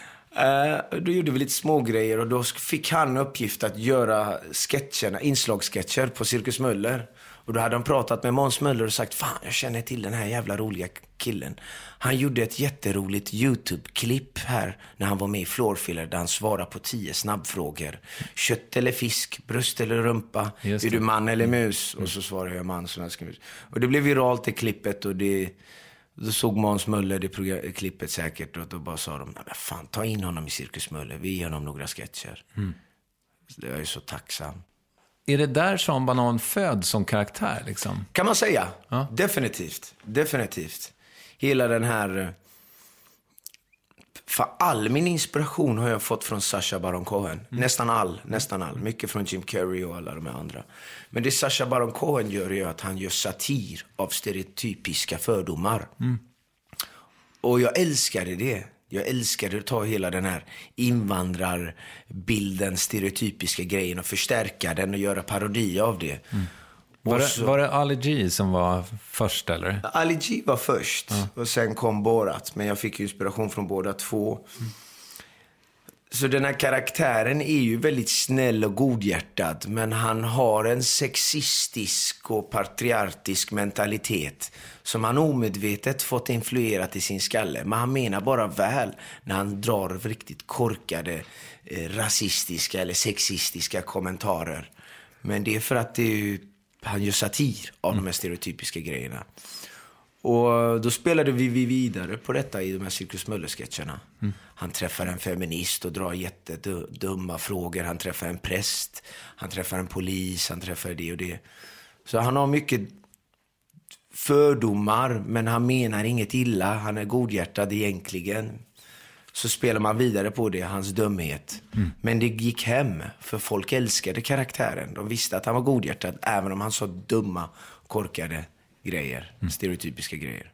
Då gjorde vi lite små grejer. Och då fick han uppgift att göra inslagssketcher på Cirkus Möller. Och då hade de pratat med Måns Möller och sagt, fan, jag känner till den här jävla roliga killen. Han gjorde ett jätteroligt YouTube-klipp här när han var med i Floorfiller där han svarade på 10 snabbfrågor. Kött eller fisk, bröst eller rumpa, är du man eller mus? Och så svarade jag man, svenska mus. Och det blev viralt det klippet och då såg Måns Möller det klippet säkert och då bara sa de, nej, fan, ta in honom i Cirkus Möller, vi ger honom några sketcher. Jag är så tacksam. Är det där Sean Banan föds som karaktär liksom? Kan man säga. Ja. Definitivt. Hela den här... För all min inspiration har jag fått från Sacha Baron Cohen. Nästan all. Mycket från Jim Carrey och alla de andra. Men det Sacha Baron Cohen gör är att han gör satir av stereotypiska fördomar. Och jag älskade det. Jag älskade att ta hela den här invandrarbilden, stereotypiska grejen och förstärka den och göra parodi av det. Var det Ali G som var först, eller? Ali G var först och sen kom Borat. Men jag fick inspiration från båda två. Så den här karaktären är ju väldigt snäll och godhjärtad. Men han har en sexistisk och patriarkisk mentalitet som han omedvetet fått influerat i sin skalle. Men han menar bara väl när han drar riktigt korkade rasistiska eller sexistiska kommentarer. Men det är för att han gör satir av de här stereotypiska grejerna. Och då spelade vi vidare på detta i de här Cirkus Möller-sketcherna. Han träffar en feminist och drar jättedumma frågor. Han träffar en präst, han träffar en polis, han träffar det och det. Så han har mycket fördomar, men han menar inget illa. Han är godhjärtad egentligen. Så spelar man vidare på det, hans dumhet. Men det gick hem, för folk älskade karaktären. De visste att han var godhjärtad, även om han sa dumma, korkade grejer, stereotypiska grejer.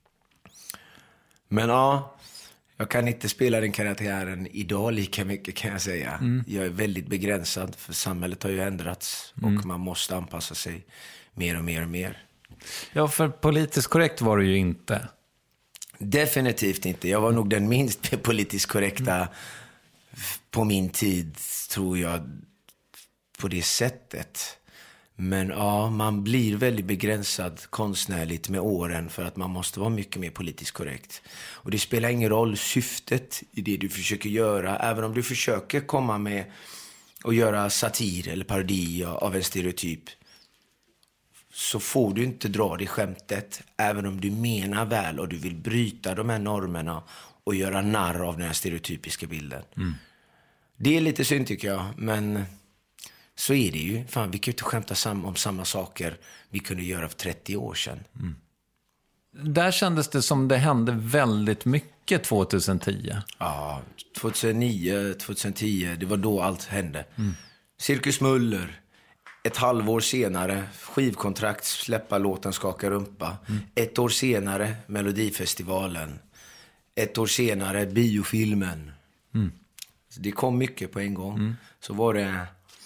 Men ja, jag kan inte spela den karaktären idag lika mycket, kan jag säga. Jag är väldigt begränsad, för samhället har ju ändrats och man måste anpassa sig mer och mer och mer. Ja, för politiskt korrekt var du ju inte. Definitivt inte. Jag var nog den minst politiskt korrekta på min tid, tror jag, på det sättet. Men ja, man blir väldigt begränsad konstnärligt med åren för att man måste vara mycket mer politiskt korrekt. Och det spelar ingen roll syftet i det du försöker göra. Även om du försöker komma med och göra satir eller parodi av en stereotyp, så får du inte dra det skämtet, även om du menar väl och du vill bryta de här normerna och göra narr av den här stereotypiska bilden. Det är lite synd, tycker jag, men så är det ju. Fan, vi kan ju inte skämta om samma saker vi kunde göra för 30 år sedan. Där kändes det som det hände väldigt mycket 2010. Ja, 2009, 2010, det var då allt hände. Cirkus Möller. Ett halvår senare, skivkontrakt, släppa låten Skaka rumpa. Ett år senare, Melodifestivalen. Ett år senare, biofilmen. Så det kom mycket på en gång. Så var det,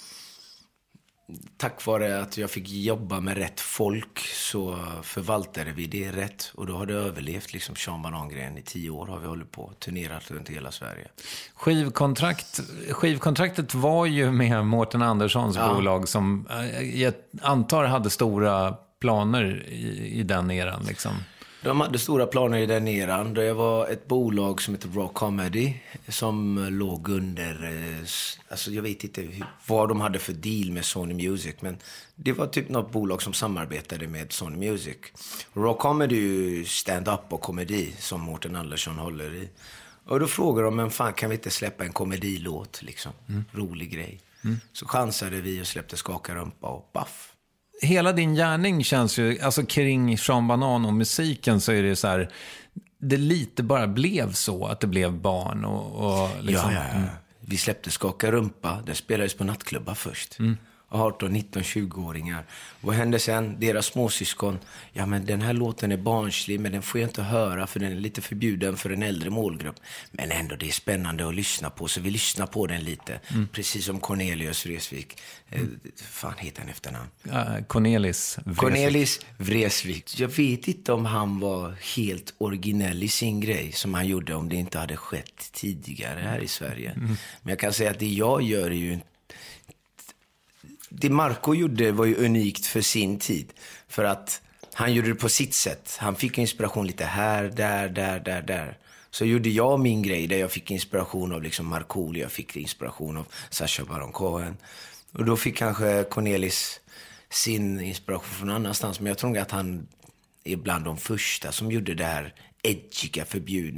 tack vare att jag fick jobba med rätt folk, så förvaltade vi det rätt. Och då har det överlevt, liksom Sean Banan-grejen. I 10 år har vi hållit på, turnerat runt hela Sverige. Skivkontraktet var ju med Mårten Anderssons bolag, som jag antar hade stora planer i den eran liksom. De hade stora planer i den eran. Det var ett bolag som heter Raw Comedy som låg under, alltså jag vet inte vad de hade för deal med Sony Music, men det var typ något bolag som samarbetade med Sony Music. Raw Comedy är ju stand-up och komedi som Mårten Andersson håller i. Och då frågade de, men fan, kan vi inte släppa en komedilåt liksom? Rolig grej. Så chansade vi och släppte Skaka rumpa och baff. Hela din gärning känns ju, alltså kring Sean Banan och musiken, så är det så här, det lite bara blev så att det blev barn och liksom. Ja. Vi släppte Skaka rumpa, det spelades på nattklubbar först. 18, 19, 20-åringar. Vad hände sen? Deras småsyskon. Ja, men den här låten är barnslig, men den får jag inte höra för den är lite förbjuden för en äldre målgrupp. Men ändå, det är spännande att lyssna på, så vi lyssnar på den lite. Precis som Cornelius Vreeswijk. Fan heter han efternamn? Cornelis Vreeswijk. Jag vet inte om han var helt originell i sin grej som han gjorde, om det inte hade skett tidigare här i Sverige. Men jag kan säga att det jag gör är ju det Marco gjorde var ju unikt för sin tid. För att han gjorde det på sitt sätt. Han fick inspiration lite här, där. Så gjorde jag min grej där jag fick inspiration av liksom Markoolio. Jag fick inspiration av Sacha Baron Cohen. Och då fick kanske Cornelis sin inspiration från annanstans. Men jag tror att han är bland de första som gjorde det här edgiga, förbjudna.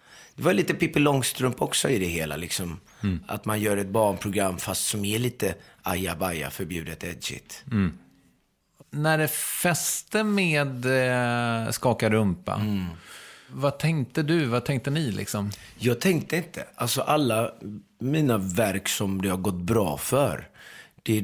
Det var lite Pippi Långstrump också i det hela liksom. Att man gör ett barnprogram fast som är lite ajabaja, förbjudet, edgigt. När det fäste med Skaka rumpa, vad tänkte du? Vad tänkte ni liksom? Jag tänkte inte. Alltså alla mina verk som det har gått bra för, det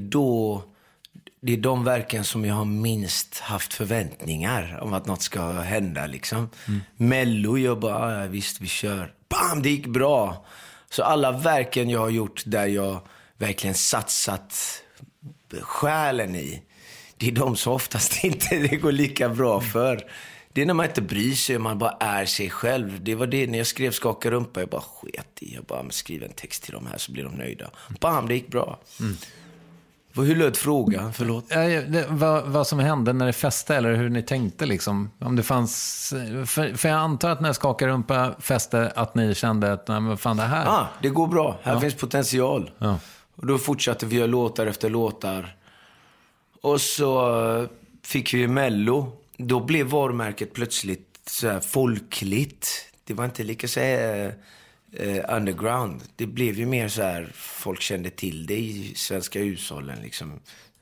är de verken som jag har minst haft förväntningar om att något ska hända liksom. Mello, jag bara, ja, visst vi kör. Bam, det gick bra. Så alla verken jag har gjort där jag verkligen satsat själen i, det är de som oftast inte det går lika bra för. Det är när man inte bryr sig, man bara är sig själv. Det var det när jag skrev Skaka rumpa, jag bara sket i. Jag bara skriver en text till dem här så blir de nöjda. Bam, det gick bra. Hur löd frågan? Förlåt. Vad som hände när det fäste, eller hur ni tänkte liksom? Om det fanns, för jag antar att när Skaka rumpa fäste att ni kände att nej, fan det här. Det går bra, här finns potential. Ja. Och då fortsatte vi göra låtar efter låtar. Och så fick vi Mello. Då blev varumärket plötsligt så här folkligt. Det var inte lika så här underground. Det blev ju mer så här, folk kände till det i svenska hushållen liksom.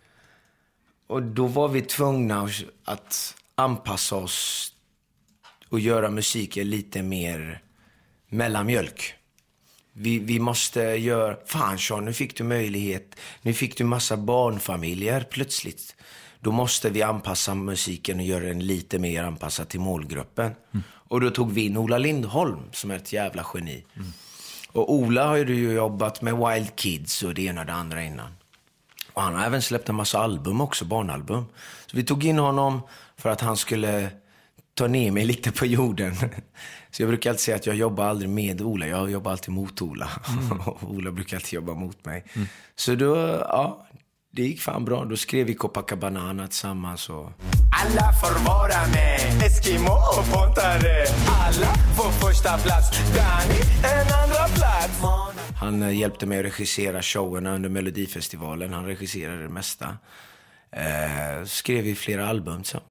Och då var vi tvungna att anpassa oss och göra musiken lite mer mellanmjölk. Vi måste göra, fan Sean, nu fick du möjlighet. Nu fick du massa barnfamiljer plötsligt. Då måste vi anpassa musiken och göra den lite mer anpassad till målgruppen. Och då tog vi in Ola Lindholm som är ett jävla geni. Och Ola har ju jobbat med Wild Kids och det ena och det andra innan. Och han har även släppt en massa album också, barnalbum. Så vi tog in honom för att han skulle ta ner mig lite på jorden. Så jag brukar alltid säga att jag jobbar aldrig med Ola, jag jobbar alltid mot Ola. Och Ola brukar alltid jobba mot mig. Så då, ja, det gick fan bra. Då skrev vi Copacabana tillsammans och... Alla får vara med, Eskimo och pontare. Alla får första plats, Danny en andra plats. Han hjälpte mig att regissera showerna under Melodifestivalen. Han regisserade det mesta. Skrev vi flera album så.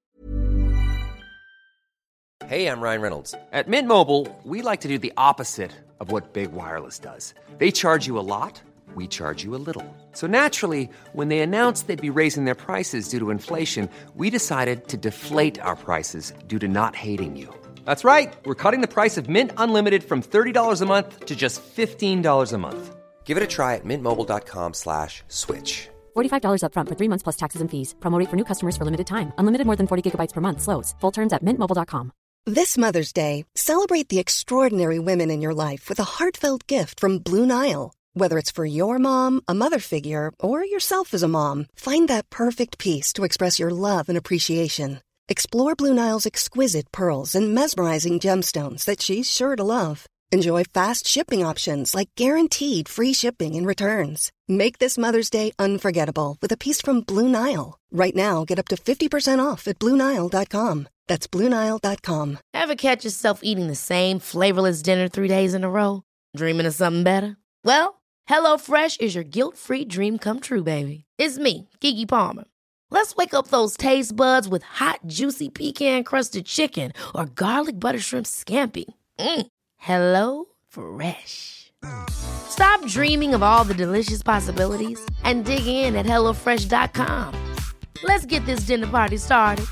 Hey, I'm Ryan Reynolds. At Mint Mobile, we like to do the opposite of what Big Wireless does. They charge you a lot, we charge you a little. So naturally, when they announced they'd be raising their prices due to inflation, we decided to deflate our prices due to not hating you. That's right. We're cutting the price of Mint Unlimited from $30 a month to just $15 a month. Give it a try at mintmobile.com/switch. $45 up front for 3 months plus taxes and fees. Promo rate for new customers for limited time. Unlimited more than 40 gigabytes per month slows. Full terms at mintmobile.com. This Mother's Day, celebrate the extraordinary women in your life with a heartfelt gift from Blue Nile. Whether it's for your mom, a mother figure, or yourself as a mom, find that perfect piece to express your love and appreciation. Explore Blue Nile's exquisite pearls and mesmerizing gemstones that she's sure to love. Enjoy fast shipping options like guaranteed free shipping and returns. Make this Mother's Day unforgettable with a piece from Blue Nile. Right now, get up to 50% off at BlueNile.com. That's BlueNile.com. Ever catch yourself eating the same flavorless dinner 3 days in a row? Dreaming of something better? Well, HelloFresh is your guilt-free dream come true, baby. It's me, Keke Palmer. Let's wake up those taste buds with hot, juicy pecan-crusted chicken or garlic butter shrimp scampi. Hello Fresh. Stop dreaming of all the delicious possibilities and dig in at HelloFresh.com. Let's get this dinner party started.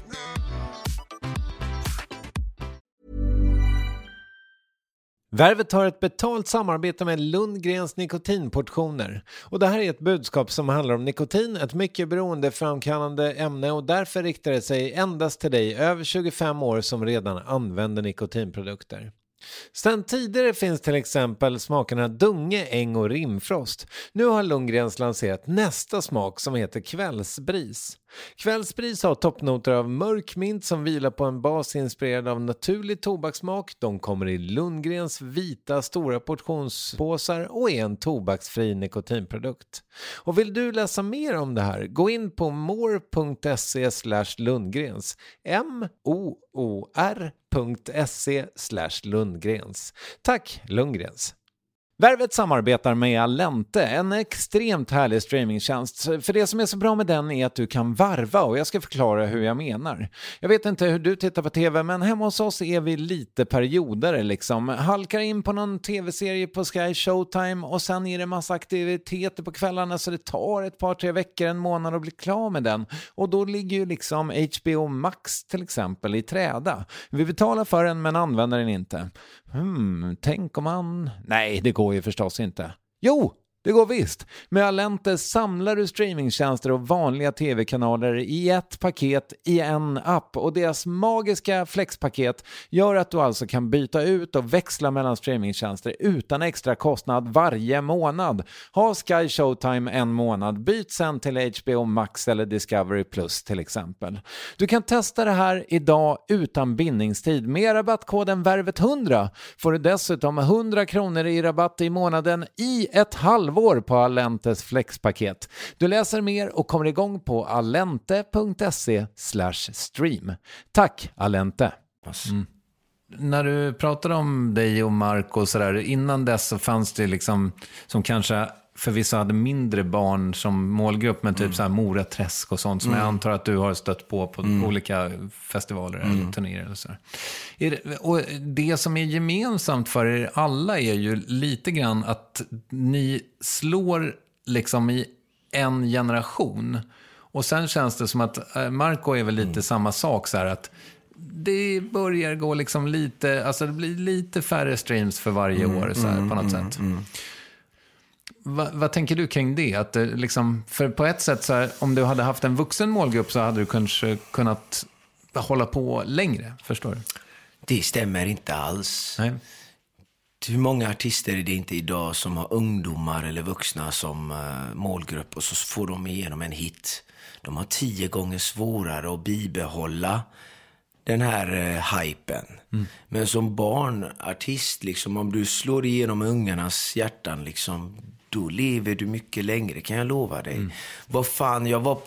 Värvet har ett betalt samarbete med Lundgrens nikotinportioner. Och det här är ett budskap som handlar om nikotin, ett mycket beroendeframkallande ämne, och därför riktar det sig endast till dig över 25 år som redan använder nikotinprodukter. Sedan tidigare finns till exempel smakerna Dunge, Äng och Rimfrost. Nu har Lundgrens lanserat nästa smak som heter Kvällsbris. Kvällsbris har toppnoter av mörk mint som vilar på en bas inspirerad av naturlig tobakssmak. De kommer i Lundgrens vita stora portionspåsar och är en tobaksfri nikotinprodukt. Och vill du läsa mer om det här, gå in på more.se/Lundgrens. MOOR.se/Lundgrens. Tack Lundgrens. Värvet samarbetar med Allente, en extremt härlig streamingtjänst. För det som är så bra med den är att du kan varva, och jag ska förklara hur jag menar. Jag vet inte hur du tittar på tv, men hemma hos oss är vi lite perioder liksom. Halkar in på någon tv-serie på Sky Showtime och sen är det massa aktiviteter på kvällarna, så det tar ett par, 3 veckor, en månad att bli klar med den. Och då ligger ju liksom HBO Max till exempel i träda. Vi betalar för den men använder den inte. Tänk om man... Nej, det går ju förstås inte. Jo, det går visst. Med Allente samlar du streamingtjänster och vanliga tv-kanaler i ett paket i en app, och deras magiska flexpaket gör att du alltså kan byta ut och växla mellan streamingtjänster utan extra kostnad varje månad. Ha Sky Showtime en månad, byt sen till HBO Max eller Discovery Plus till exempel. Du kan testa det här idag utan bindningstid. Med rabattkoden VÄRVET100 får du dessutom 100 kronor i rabatt i månaden i ett halvår på Allentes flexpaket. Du läser mer och kommer igång på allente.se/stream. Tack Allente. När du pratade om dig och Mark och sådär, innan dess så fanns det liksom, som kanske för vissa hade mindre barn som målgrupp, men typ så här Moraträsk och sånt som jag antar att du har stött på olika festivaler eller turnéer eller så här. Och det som är gemensamt för er alla är ju lite grann att ni slår liksom i en generation. Och sen känns det som att Marco är väl lite samma sak så här, att det börjar gå liksom lite, alltså det blir lite färre streams för varje år så här, på något sätt. Vad tänker du kring det? Att liksom, för på ett sätt så här, om du hade haft en vuxen målgrupp så hade du kanske kunnat hålla på längre, förstår du? Det stämmer inte alls. Nej. Hur många artister är det inte idag som har ungdomar eller vuxna som målgrupp, och så får de igenom en hit. De har 10 gånger svårare att bibehålla den här hypen. Men som barnartist, liksom, om du slår igenom ungarnas hjärtan, liksom, då lever du mycket längre, kan jag lova dig. Vad fan,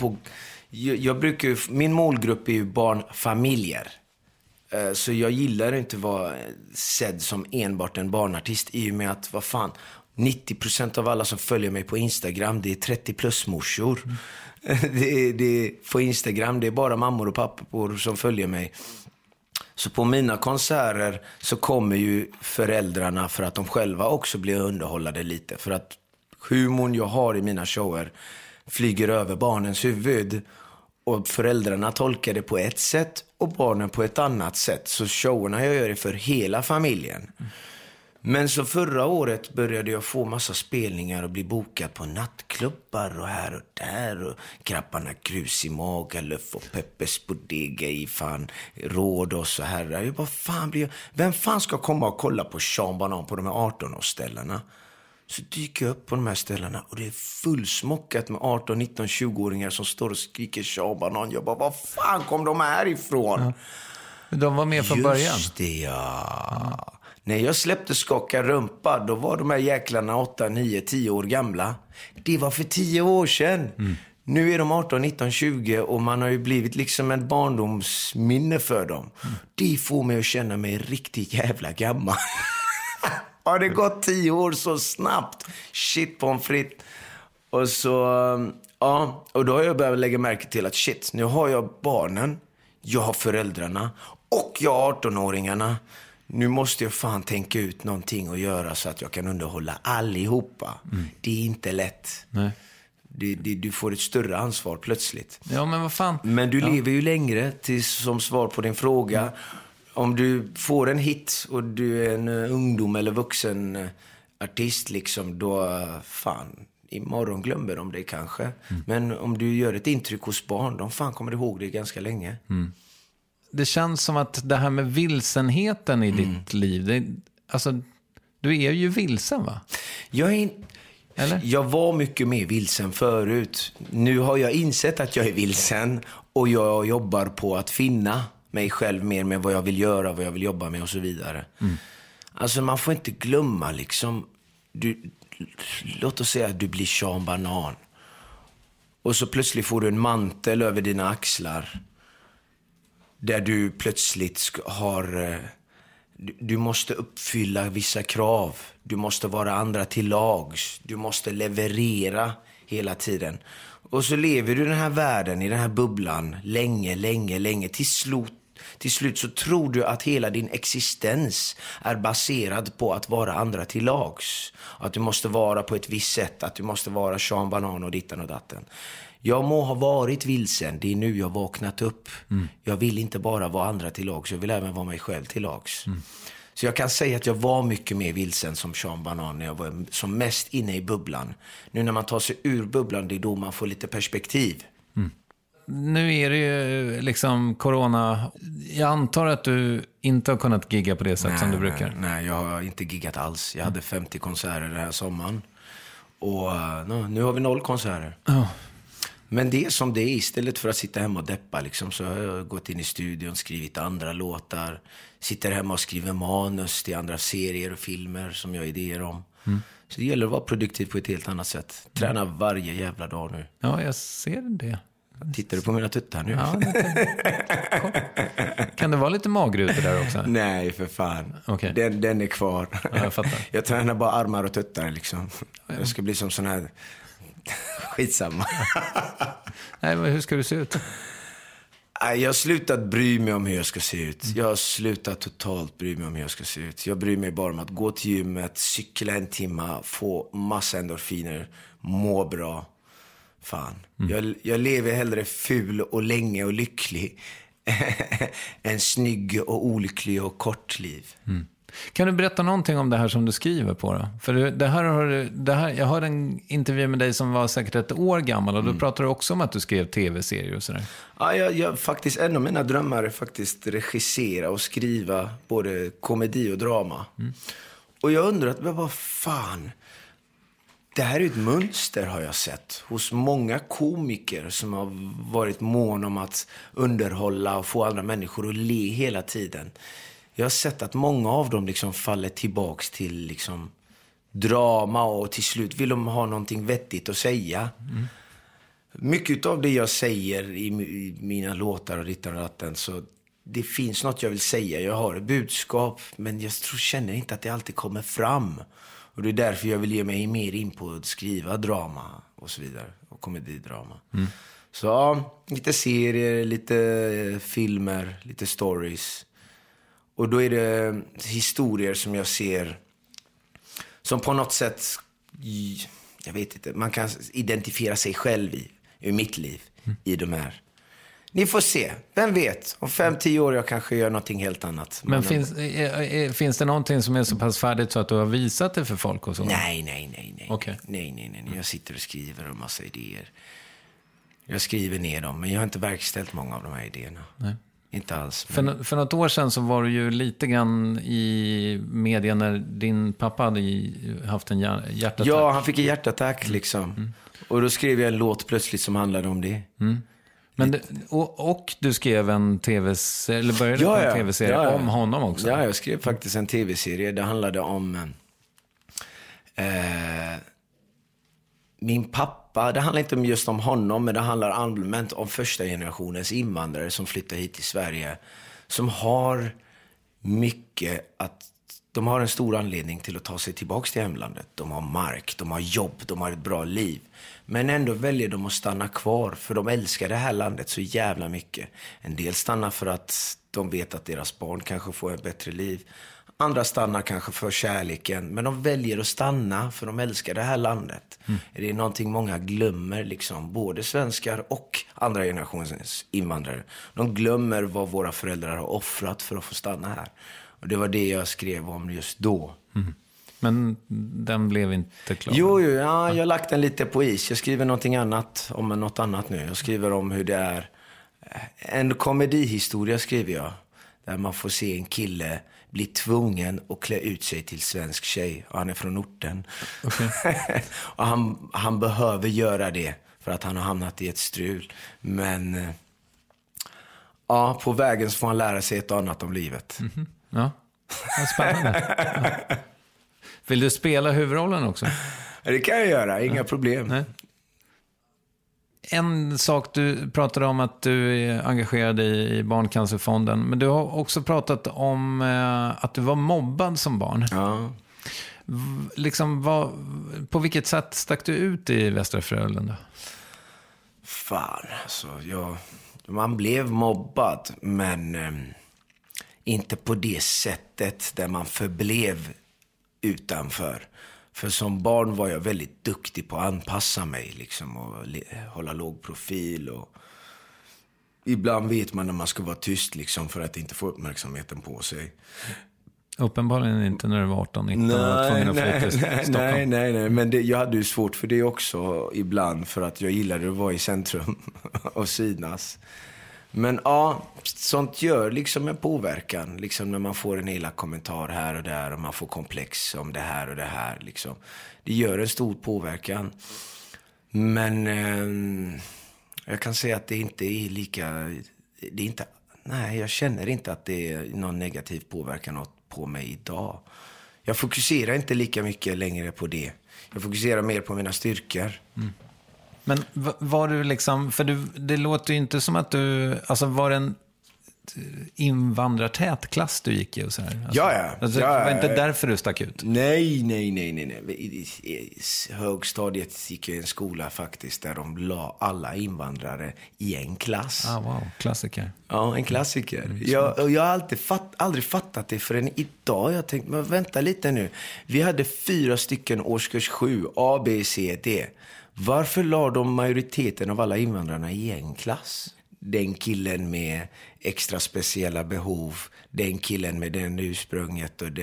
jag brukar, min målgrupp är ju barnfamiljer. Så jag gillar inte att vara sedd som enbart en barnartist, i och med att, vad fan, 90% av alla som följer mig på Instagram, det är 30-plus-morsor. Det på Instagram, det är bara mammor och pappor som följer mig. Så på mina konserter så kommer ju föräldrarna för att de själva också blir underhållade lite. För att humorn jag har i mina shower flyger över barnens huvud. Och föräldrarna tolkar det på ett sätt och barnen på ett annat sätt. Så showerna jag gör det för hela familjen. Men så förra året började jag få massa spelningar och bli bokad på nattklubbar och här och där. Och Grabbarna Grus i Magaluf och Peppes Bodega i fan Råd och så här. Jag bara, vem fan ska komma och kolla på Sean Banan på de här 18-årsställena? Så dyker jag upp på de här ställena och det är fullsmockat med 18, 19, 20-åringar som står och skriker Sean Banan. Jag bara, vad fan kom de här ifrån? Ja. De var med från början. Just det, ja. När jag släppte Skaka rumpa, då var de här jäklarna 8, 9, 10 år gamla. Det var för 10 år sedan. Nu är de 18, 19, 20 och man har ju blivit liksom en barndomsminne för dem. Det får mig att känna mig riktigt jävla gammal. Har det gått 10 år så snabbt? Shit, pommes frites. Och så, ja, och då har jag börjat lägga märke till att shit, nu har jag barnen, jag har föräldrarna och jag har 18-åringarna. Nu måste jag fan tänka ut någonting att göra så att jag kan underhålla allihopa. Det är inte lätt. Nej. Du får ett större ansvar plötsligt. Ja, men vad fan. Men du lever ju längre, som svar på din fråga. Om du får en hit och du är en ungdom eller vuxen artist, liksom, då fan, imorgon glömmer de det kanske. Men om du gör ett intryck hos barn, de fan kommer ihåg det ganska länge. Det känns som att det här med vilsenheten i ditt liv, alltså, du är ju vilsen, va? Jag var mycket mer vilsen förut. Nu har jag insett att jag är vilsen och jag jobbar på att finna mig själv mer med vad jag vill göra, vad jag vill jobba med och så vidare. Alltså man får inte glömma liksom, låt oss säga att du blir Sean Banan och så plötsligt får du en mantel över dina axlar där du plötsligt har Du måste uppfylla vissa krav. Du måste vara andra till lags. Du måste leverera hela tiden. Och så lever du i den här världen, i den här bubblan, länge. Till slut så tror du att hela din existens är baserad på att vara andra till lags. Att du måste vara på ett visst sätt, att du måste vara Sean Banan och ditten och datten. Jag må ha varit vilsen, det är nu jag vaknat upp. Jag vill inte bara vara andra till lags, jag vill även vara mig själv till lags. Så jag kan säga att jag var mycket mer vilsen som Sean Banan när jag var som mest inne i bubblan. Nu när man tar sig ur bubblan, det är då man får lite perspektiv. Nu är det ju liksom corona. Jag antar att du inte har kunnat gigga på det sätt som du brukar. Nej, jag har inte giggat alls. Jag hade 50 konserter den här sommaren. Och nu har vi 0 konserter. Men det är som det är. Istället för att sitta hemma och deppa liksom, så har jag gått in i studion, skrivit andra låtar. Sitter hemma och skriver manus till andra serier och filmer som jag har idéer om. Så det gäller att vara produktiv på ett helt annat sätt. Träna varje jävla dag nu. Ja, jag ser det. Tittar du på mina tuttar nu? Ja, kan det vara lite magrutor där också? Nej, för fan. Okay. Den är kvar. Ja, jag fattar. Jag tränar bara armar och tuttar liksom. Jag ska bli som sån här... Skitsamma. Nej, men hur ska du se ut? Jag har slutat bry mig om hur jag ska se ut. Jag har slutat totalt bry mig om hur jag ska se ut. Jag bryr mig bara om att gå till gymmet, cykla 1 timme, få massa endorfiner, må bra. Fan. Jag lever hellre ful och länge och lycklig än snygg och olycklig och kort liv. Kan du berätta någonting om det här som du skriver på då? För jag hörde en intervju med dig som var säkert 1 år gammal och då pratade du också om att du skrev tv-serier och sådär. Ja, jag faktiskt, en av mina drömmar är faktiskt regissera och skriva både komedi och drama. Och jag undrar, vad fan... Det här är ett mönster har jag sett hos många komiker som har varit mån om att underhålla och få andra människor att le hela tiden. Jag har sett att många av dem liksom faller tillbaks till liksom drama och till slut vill de ha någonting vettigt att säga. Mycket av det jag säger i mina låtar och dittan och datten, så det finns något jag vill säga. Jag har ett budskap, men jag känner inte att det alltid kommer fram. Och det är därför jag vill ge mig mer in på att skriva drama och så vidare. Och komedidrama. Så ja, lite serier, lite filmer, lite stories. Och då är det historier som jag ser som på något sätt, jag vet inte, man kan identifiera sig själv i mitt liv, i de här. Ni får se, vem vet, om 5-10 år jag kanske gör någonting helt annat. Men finns det någonting som är så pass färdigt så att du har visat det för folk och så? Nej. Okay. Nej. Jag sitter och skriver en massa idéer. Jag skriver ner dem, men jag har inte verkställt många av de här idéerna. Nej. Inte alls. Men... För något år sedan så var du ju lite grann i media när din pappa hade haft en hjärtattack. Ja, han fick en hjärtattack liksom. Och då skrev jag en låt plötsligt som handlade om det. Men och du skrev en tv-serie, eller började på en tv-serie om honom också? Ja, jag skrev faktiskt en tv-serie. Det handlade om min pappa. Det handlar inte just om honom, men det handlar allmänt om första generationens invandrare som flyttar hit till Sverige. Som har mycket att... De har en stor anledning till att ta sig tillbaka till hemlandet. De har mark, de har jobb, de har ett bra liv. Men ändå väljer de att stanna kvar för de älskar det här landet så jävla mycket. En del stannar för att de vet att deras barn kanske får ett bättre liv. Andra stannar kanske för kärleken. Men de väljer att stanna för de älskar det här landet. Det är någonting många glömmer liksom. Både svenskar och andra generationens invandrare. De glömmer vad våra föräldrar har offrat för att få stanna här. Och det var det jag skrev om just då. Men den blev inte klar? Jo, jag har lagt den lite på is. Jag skriver någonting annat om något annat nu. Jag skriver om hur det är. En komedihistoria skriver jag. Där man får se en kille bli tvungen att klä ut sig till svensk tjej. Och han är från orten. Okay. Och han behöver göra det för att han har hamnat i ett strul. Men ja, på vägen så får han lära sig ett annat om livet. Ja, spännande. Ja. Vill du spela huvudrollen också? Det kan jag göra, inga problem. Nej. En sak, du pratade om att du är engagerad i Barncancerfonden, men du har också pratat om att du var mobbad som barn. Ja. Liksom, på vilket sätt stack du ut i Västra Frölunda? Fan, alltså man blev mobbad, men inte på det sättet där man förblev utanför. För som barn var jag väldigt duktig på att anpassa mig liksom, och hålla låg profil. Och ibland vet man när man ska vara tyst liksom, för att inte få uppmärksamheten på sig. Uppenbarligen inte när du var 18, inte var tvungen att flytta till Stockholm. Nej, men jag hade ju svårt för det också ibland, för att jag gillade att vara i centrum och synas. Men ja, sånt gör liksom en påverkan, liksom när man får en hela kommentar här och där och man får komplex om det här och det här liksom. Det gör en stor påverkan. Men jag kan säga att det inte är lika, jag känner inte att det är någon negativ påverkan på mig idag. Jag fokuserar inte lika mycket längre på det. Jag fokuserar mer på mina styrkor. Mm. Men var du liksom, för det låter ju inte som att du, alltså var det en invandrartät klass du gick i och så här? Alltså, ja. Det var inte därför du stack ut? Nej. I högstadiet gick jag i en skola faktiskt där de la alla invandrare i en klass. Wow, klassiker. Ja, en klassiker. Jag har aldrig fattat det förrän idag. Jag tänkte, men vänta lite nu. Vi hade 4 stycken årskurs 7, A, B, C, D. Varför la de majoriteten av alla invandrarna i en klass? Den killen med extra speciella behov, den killen med den ursprunget. Och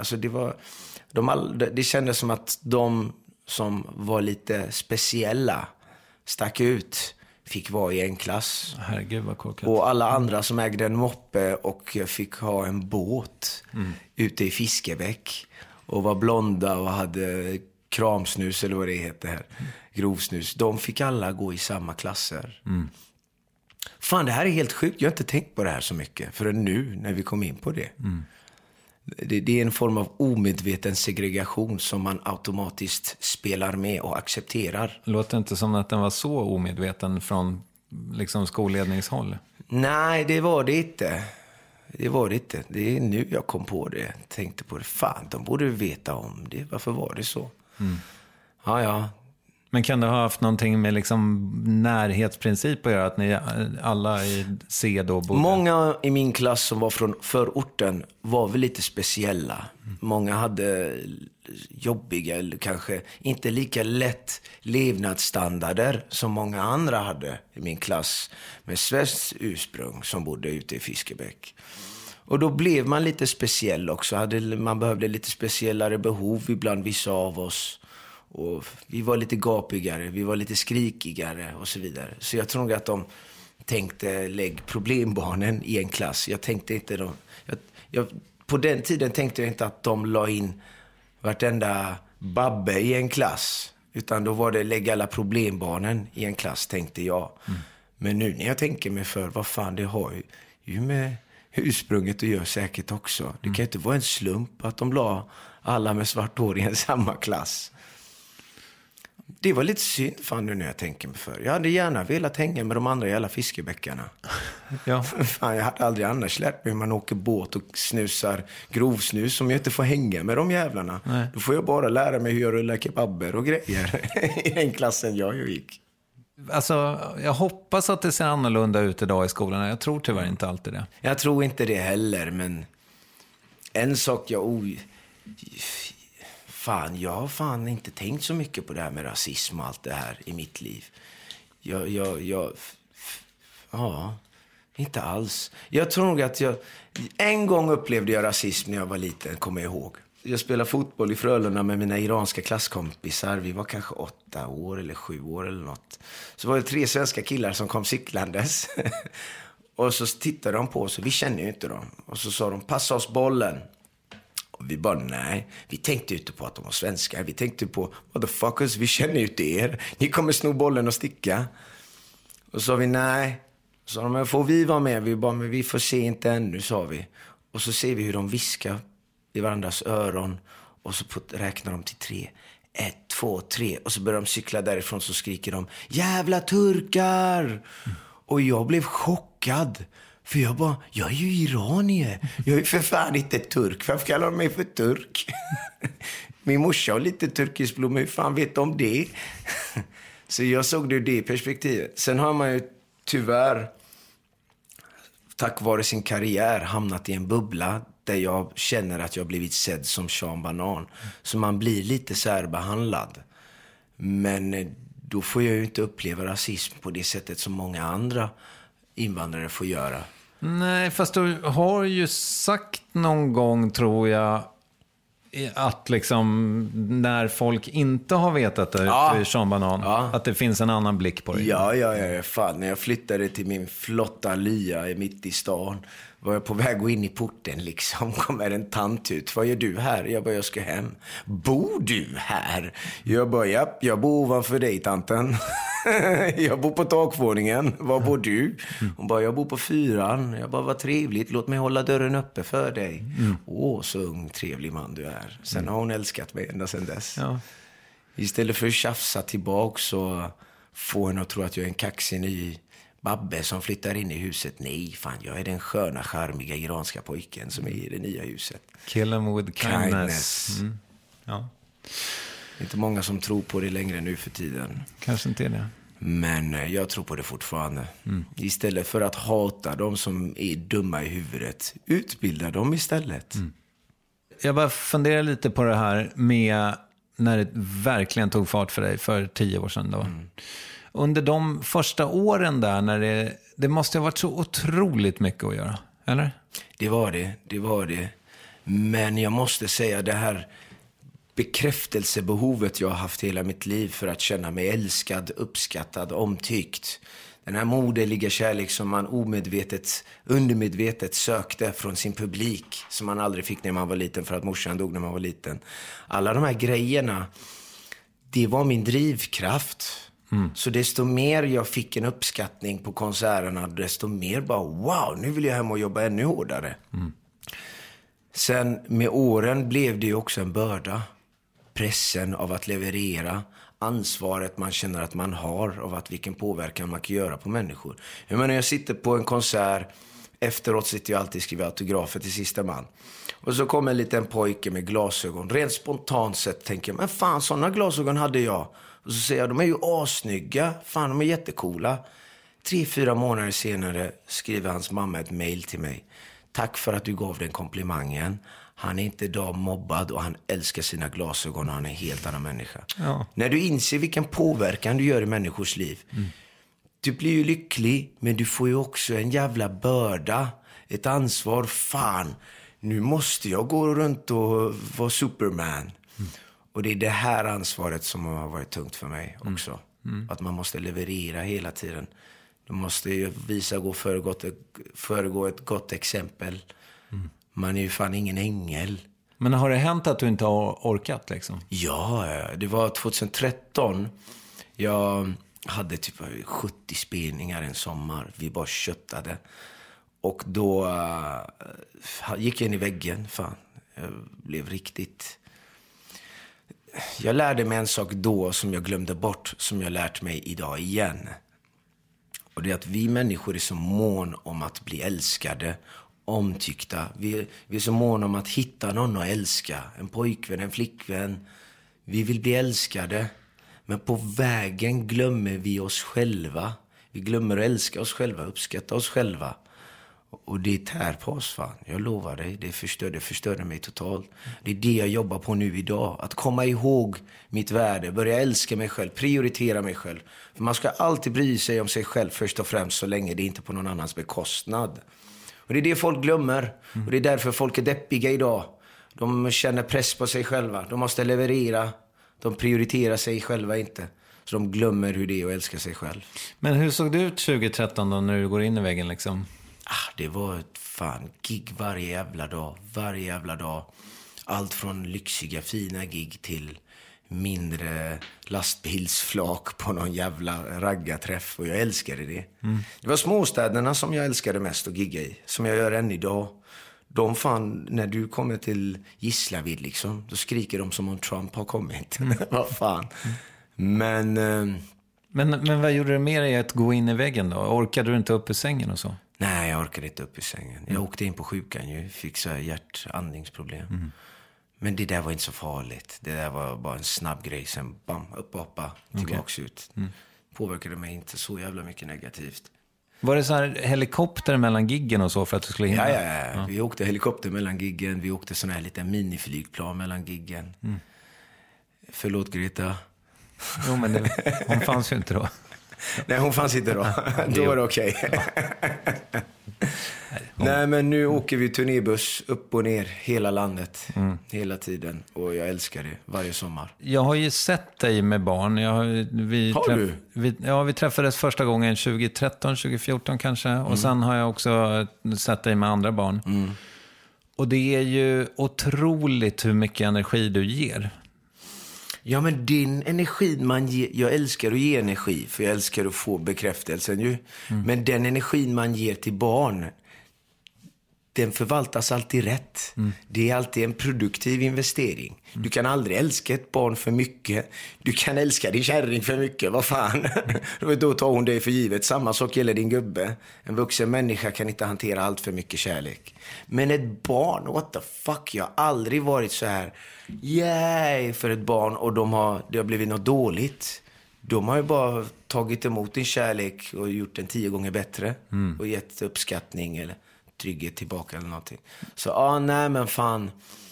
det kändes som att de som var lite speciella stack ut, fick vara i en klass. Herregud vad korkat. Och alla andra som ägde en moppe och fick ha en båt ute i Fiskebäck och var blonda och hade kramsnus eller vad det heter här, grovsnus, de fick alla gå i samma klasser. Fan, det här är helt sjukt. Jag har inte tänkt på det här så mycket förrän nu när vi kom in på det. Det är en form av omedveten segregation som man automatiskt spelar med och accepterar. Låter inte som att den var så omedveten från liksom skolledningshåll. Nej, det var det inte. Det är nu jag kom på det. Tänkte på det. Fan, de borde veta om det. Varför var det så? Ja. Men kan det ha haft någonting med liksom närhetsprincip att göra? Att ni alla i C då bodde? Många i min klass som var från förorten var väl lite speciella. Många hade jobbiga eller kanske inte lika lätt levnadsstandarder som många andra hade i min klass med svenskt ursprung som bodde ute i Fiskebäck. Och då blev man lite speciell också. Man behövde lite speciellare behov ibland, vissa av oss. Och vi var lite gapigare, vi var lite skrikigare och så vidare. Så jag tror nog att de tänkte lägg problembarnen i en klass. Jag tänkte inte på den tiden tänkte jag inte att de la in vartenda babbe i en klass. Utan då var det lägga alla problembarnen i en klass, tänkte jag. Men nu när jag tänker mig för, vad fan, det har ju med ursprunget och gör säkert också. Det kan ju inte vara en slump att de la alla med svart hår i en samma klass. Det var lite synd fan nu när jag tänker mig för. Jag hade gärna velat hänga med de andra i alla fiskebäckarna. Ja. Fan, jag hade aldrig annars lärt mig hur man åker båt och snusar grovsnus som jag inte får hänga med de jävlarna. Nej. Då får jag bara lära mig hur jag rullar kebaber och grejer i den klassen jag gick. Alltså, jag hoppas att det ser annorlunda ut idag i skolan. Jag tror tyvärr inte alltid det. Jag tror inte det heller, men en sak jag har fan inte tänkt så mycket på det här med rasism och allt det här i mitt liv. Inte alls. Jag tror nog att en gång upplevde jag rasism när jag var liten, kommer jag ihåg. Jag spelade fotboll i Frölunda med mina iranska klasskompisar. Vi var kanske 8 år eller 7 år eller något. Så var det 3 svenska killar som kom cyklandes. Och så tittade de på oss, vi känner ju inte dem. Och så sa de, passa oss bollen. Och vi bara, nej. Vi tänkte inte på att de var svenskar. Vi tänkte på, motherfuckers, vi känner ju inte er. Ni kommer sno bollen och sticka. Och så sa vi, nej. Så sa de, får vi vara med? Vi bara, men vi får se inte ännu, sa vi. Och så ser vi hur de viskar i varandras öron. Och så räknar de till 3. 1, 2, 3. Och så börjar de cykla därifrån, så skriker de jävla turkar. Och jag blev chockad. För jag är ju iranier. Jag är för fan inte turk. Varför kallar de mig för turk? Min morsa har lite turkisk blom. Hur fan vet om det? Så jag såg det ur det perspektivet. Sen har man ju tyvärr, tack vare sin karriär, hamnat i en bubbla där jag känner att jag blivit sedd som Sean Banan. Så man blir lite särbehandlad. Men då får jag ju inte uppleva rasism på det sättet som många andra invandrare får göra. Nej, fast du har ju sagt någon gång, tror jag, att liksom när folk inte har vetat det, Sean Banan, att det finns en annan blick på det. Ja, fan. När jag flyttade till min flotta lya mitt i stan, var jag på väg att gå in i porten liksom. Kommer en tant ut. Vad gör du här? Jag ska hem. Bor du här? Jag bor ovanför dig, tanten. Jag bor på takvåningen. Var bor du? Hon bara, jag bor på 4:an. Jag bara, vad trevligt. Låt mig hålla dörren uppe för dig. Så ung, trevlig man du är. Sen har hon älskat mig ända sedan dess. Ja. Istället för att tjafsa tillbaka så får hon att tro att jag är en kaxig ny Babbe som flyttar in i huset. Nej, fan, jag är den sköna, charmiga iranska pojken som är i det nya huset. Kill them with kindness. Ja. Det är inte många som tror på det längre nu för tiden. Kanske inte är det. Men jag tror på det fortfarande. Istället för att hata de som är dumma i huvudet, utbilda dem istället. Jag bara funderar lite på det här med när det verkligen tog fart för dig för 10 år sedan då. Under de första åren där, när det måste ha varit så otroligt mycket att göra, eller? Det var det. Men jag måste säga, det här bekräftelsebehovet jag har haft hela mitt liv för att känna mig älskad, uppskattad, omtyckt. Den här moderliga kärlek som man undermedvetet sökte från sin publik, som man aldrig fick när man var liten för att morsan dog när man var liten. Alla de här grejerna, det var min drivkraft. Så desto mer jag fick en uppskattning på konserterna, desto mer bara, wow, nu vill jag hem och jobba ännu hårdare. Sen med åren blev det ju också en börda. Pressen av att leverera, ansvaret man känner att man har av att vilken påverkan man kan göra på människor. Jag menar, jag sitter på en konsert, efteråt sitter jag alltid och skriver autografer till sista man. Och så kommer en liten pojke med glasögon. Rent spontant sett tänker jag, men fan, sådana glasögon hade jag. Och så säger jag, de är ju asnygga. Fan, de är jättecoola. 3-4 månader senare skriver hans mamma ett mejl till mig. Tack för att du gav den komplimangen. Han är inte idag mobbad och han älskar sina glasögon och han är en helt annan människa. Ja. När du inser vilken påverkan du gör i människors liv. Du blir ju lycklig, men du får ju också en jävla börda. Ett ansvar, fan. Nu måste jag gå runt och vara Superman. Och det är det här ansvaret som har varit tungt för mig också. Att man måste leverera hela tiden. Du måste ju föregå ett gott exempel. Man är ju fan ingen ängel. Men har det hänt att du inte har orkat liksom? Ja, det var 2013. Jag hade typ 70 spelningar en sommar. Vi bara köttade. Och då gick jag in i väggen. Fan, jag blev riktigt... Jag lärde mig en sak då som jag glömde bort, som jag lärt mig idag igen. Och det är att vi människor är så mån om att bli älskade, omtyckta. Vi är så mån om att hitta någon att älska. En pojkvän, en flickvän. Vi vill bli älskade. Men på vägen glömmer vi oss själva. Vi glömmer att älska oss själva, uppskatta oss själva. Och det tär på oss, fan. Jag lovar dig, det förstörde mig totalt. Det är det jag jobbar på nu idag. Att komma ihåg mitt värde, börja älska mig själv, prioritera mig själv. För man ska alltid bry sig om sig själv först och främst, så länge det inte är på någon annans bekostnad. Och det är det folk glömmer. Och det är därför folk är deppiga idag. De känner press på sig själva. De måste leverera. De prioriterar sig själva inte. Så de glömmer hur det är att älska sig själv. Men hur såg det ut 2013 då, när du går in i väggen liksom? Det var ett fan gig varje jävla dag. Allt från lyxiga fina gig till mindre lastbilsflak på någon jävla raggarträff. Och jag älskade det. Det var småstäderna som jag älskade mest att gigga i. Som jag gör än idag. De fan, när du kommer till Gislaved liksom, då skriker de som om Trump har kommit. Vad fan. Men vad gjorde det med dig att gå in i väggen då? Orkade du inte upp i sängen och så? Nej, jag orkade inte upp i sängen. Jag åkte in på sjukan ju, fick så här hjärtandningsproblem. Men det där var inte så farligt. Det där var bara en snabb grej. Sen bam, upp och hoppa, tillbaks ut. Påverkade mig inte så jävla mycket negativt. Var det så här helikopter mellan giggen och så för att du skulle hinna? Ja. Vi åkte helikopter mellan giggen. Vi åkte sån här liten miniflygplan mellan giggen. Förlåt Greta. Jo, men hon fanns ju inte då. Nej, hon fanns inte då. Då var det okej. Nej, men nu åker vi turnébuss upp och ner hela landet. Hela tiden. Och jag älskar det varje sommar. Jag har ju sett dig med barn. Vi träffades första gången 2013, 2014 kanske. Och sen har jag också sett dig med andra barn. Och det är ju otroligt hur mycket energi du ger. Ja, men din energi man ger, jag älskar att ge energi för jag älskar att få bekräftelsen ju. Men den energin man ger till barn, den förvaltas alltid rätt. Det är alltid en produktiv investering. Du kan aldrig älska ett barn för mycket. Du kan älska din kärring för mycket, vad fan. Då tar hon dig för givet. Samma sak gäller din gubbe. En vuxen människa kan inte hantera allt för mycket kärlek. Men ett barn, what the fuck, jag har aldrig varit så här för ett barn och det har blivit något dåligt. De har ju bara tagit emot din kärlek och gjort den 10 gånger bättre. Och gett uppskattning eller trygghet tillbaka eller någonting. Så nej men fan,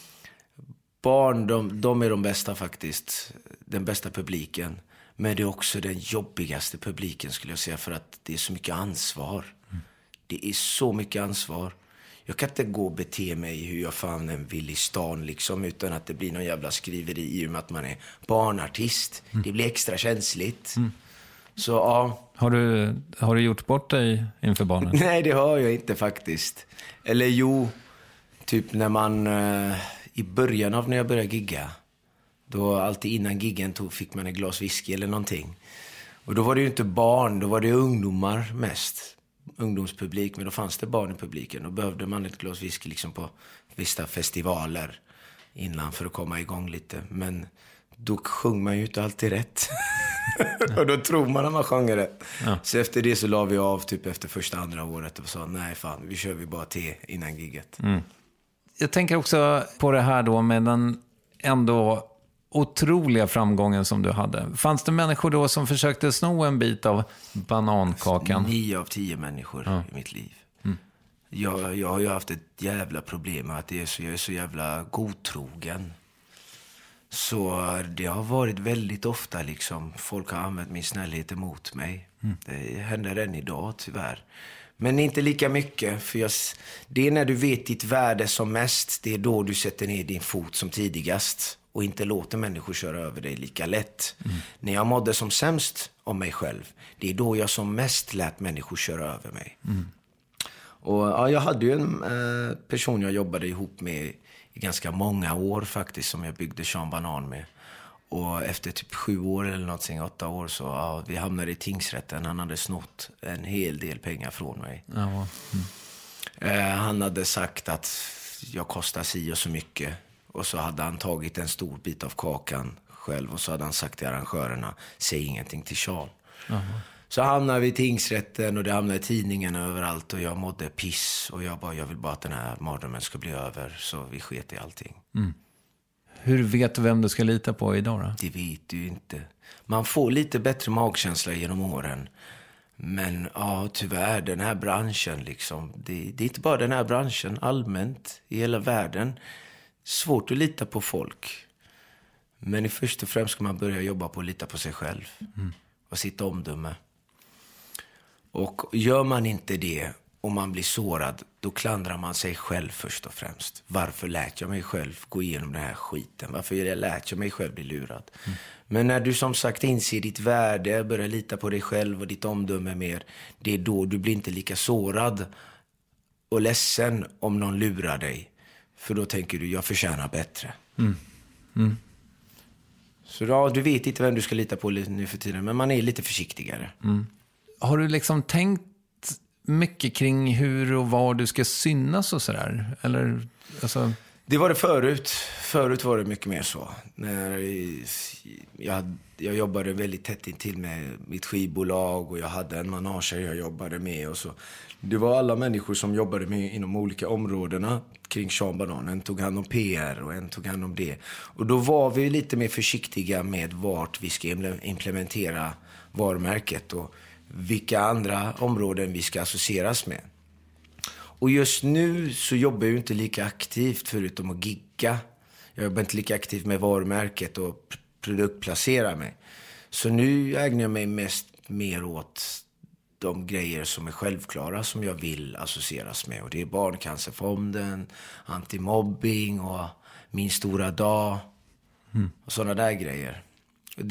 barn de är de bästa faktiskt, den bästa publiken, men det är också den jobbigaste publiken skulle jag säga, för att det är så mycket ansvar. Det är så mycket ansvar. Jag kan inte gå och bete mig hur jag fan än vill i stan liksom, utan att det blir någon jävla skriveri i och med att man är barnartist. Det blir extra känsligt. Så ja. Har du gjort bort dig inför barnen? Nej, det har jag inte faktiskt. Eller jo, typ när man i början av när jag började gigga, då alltid innan giggen fick man ett glas whisky eller någonting. Och då var det ju inte barn, då var det ungdomar mest. Ungdomspublik, men då fanns det barn i publiken. Då behövde man ett glas whisky liksom på vissa festivaler innan för att komma igång lite. Men då sjunger man ju inte alltid rätt. Och då tror man att man sjunger rätt. Ja. Så efter det så la vi av typ efter första, andra året och sa nej fan, vi kör vi bara te innan gigget. Jag tänker också på det här då med den ändå otroliga framgången som du hade. Fanns det människor då som försökte sno en bit av banankakan? 9 av 10 människor i mitt liv. Jag har ju haft ett jävla problem med att jag är så jävla godtrogen. Så det har varit väldigt ofta liksom, folk har använt min snällhet emot mig. Det händer än idag tyvärr. Men inte lika mycket, för det är när du vet ditt värde som mest, det är då du sätter ner din fot som tidigast och inte låter människor köra över dig lika lätt. När jag mådde som sämst om mig själv, det är då jag som mest lät människor köra över mig. Och ja, jag hade ju en person jag jobbade ihop med i ganska många år faktiskt, som jag byggde Sean Banan med. Och efter typ 7 år eller någonting, 8 år, så vi hamnade i tingsrätten. Han hade snott en hel del pengar från mig. Han hade sagt att jag kostar si och så mycket. Och så hade han tagit en stor bit av kakan själv. Och så hade han sagt till arrangörerna, säg ingenting till Sean. Så hamnade vi i tingsrätten och det hamnade i tidningarna överallt. Och jag mådde piss. Och jag vill bara att den här mardrömmen ska bli över. Så vi sket i allting. Hur vet du vem du ska lita på idag då? Det vet du inte. Man får lite bättre magkänsla genom åren. Men ja, tyvärr, den här branschen liksom. Det är inte bara den här branschen, allmänt i hela världen. Svårt att lita på folk. Men i först och främst ska man börja jobba på att lita på sig själv. Och sitt omdöme. Och gör man inte det och man blir sårad, då klandrar man sig själv först och främst. Varför lät jag mig själv gå igenom den här skiten? Varför lät jag mig själv bli lurad? Men när du som sagt inser ditt värde, börjar lita på dig själv och ditt omdöme mer, det är då du blir inte lika sårad och ledsen om någon lurar dig. För då tänker du, jag förtjänar bättre. Så då, du vet inte vem du ska lita på nu för tiden, men man är lite försiktigare. Har du liksom tänkt mycket kring hur och var du ska synas och sådär? Eller, alltså... Det var det förut. Förut var det mycket mer så. När jag jobbade väldigt tätt intill med mitt skivbolag och jag hade en manager jag jobbade med. Och så. Det var alla människor som jobbade med inom olika områdena kring Sean Banan. En tog hand om PR och en tog hand om det. Och då var vi lite mer försiktiga med vart vi ska implementera varumärket och vilka andra områden vi ska associeras med. Och just nu så jobbar jag inte lika aktivt förutom att gigga. Jag jobbar inte lika aktivt med varumärket och produktplacera mig. Så nu ägnar jag mig mest mer åt de grejer som är självklara som jag vill associeras med. Och det är Barncancerfonden, antimobbing och Min stora dag och sådana där grejer. Och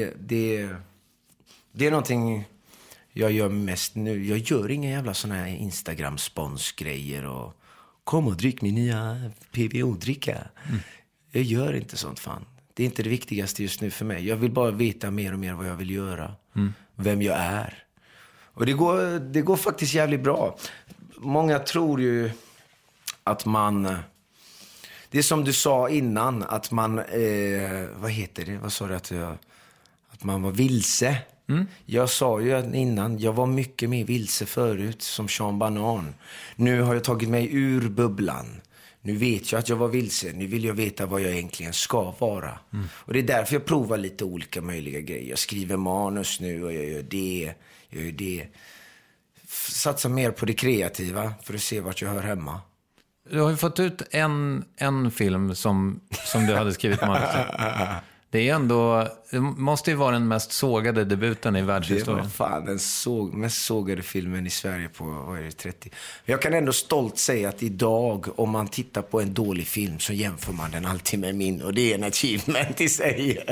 det är någonting jag gör mest nu. Jag gör inga jävla såna här Instagram-sponsgrejer och kom och drick min nya PVO-dricka. Jag gör inte sånt fan. Det är inte det viktigaste just nu för mig. Jag vill bara veta mer och mer vad jag vill göra. Vem jag är. Och det går faktiskt jävligt bra. Många tror ju att man... Det är som du sa innan, att man... vad heter det? Vad sa du att man var vilse? Jag sa ju innan, jag var mycket mer vilse förut som Sean Banan. Nu har jag tagit mig ur bubblan. Nu vet jag att jag var vilse. Nu vill jag veta vad jag egentligen ska vara. Och det är därför jag provar lite olika möjliga grejer. Jag skriver manus nu och jag gör det. Satsa mer på det kreativa för att se vart jag hör hemma. Du har ju fått ut en film som du hade skrivit manus till. Det är ändå, det måste ju vara den mest sågade debuten i världshistorien. Det var fan den mest sågade filmen i Sverige på 30. Jag kan ändå stolt säga att idag, om man tittar på en dålig film så jämför man den alltid med min. Och det är en achievement i sig.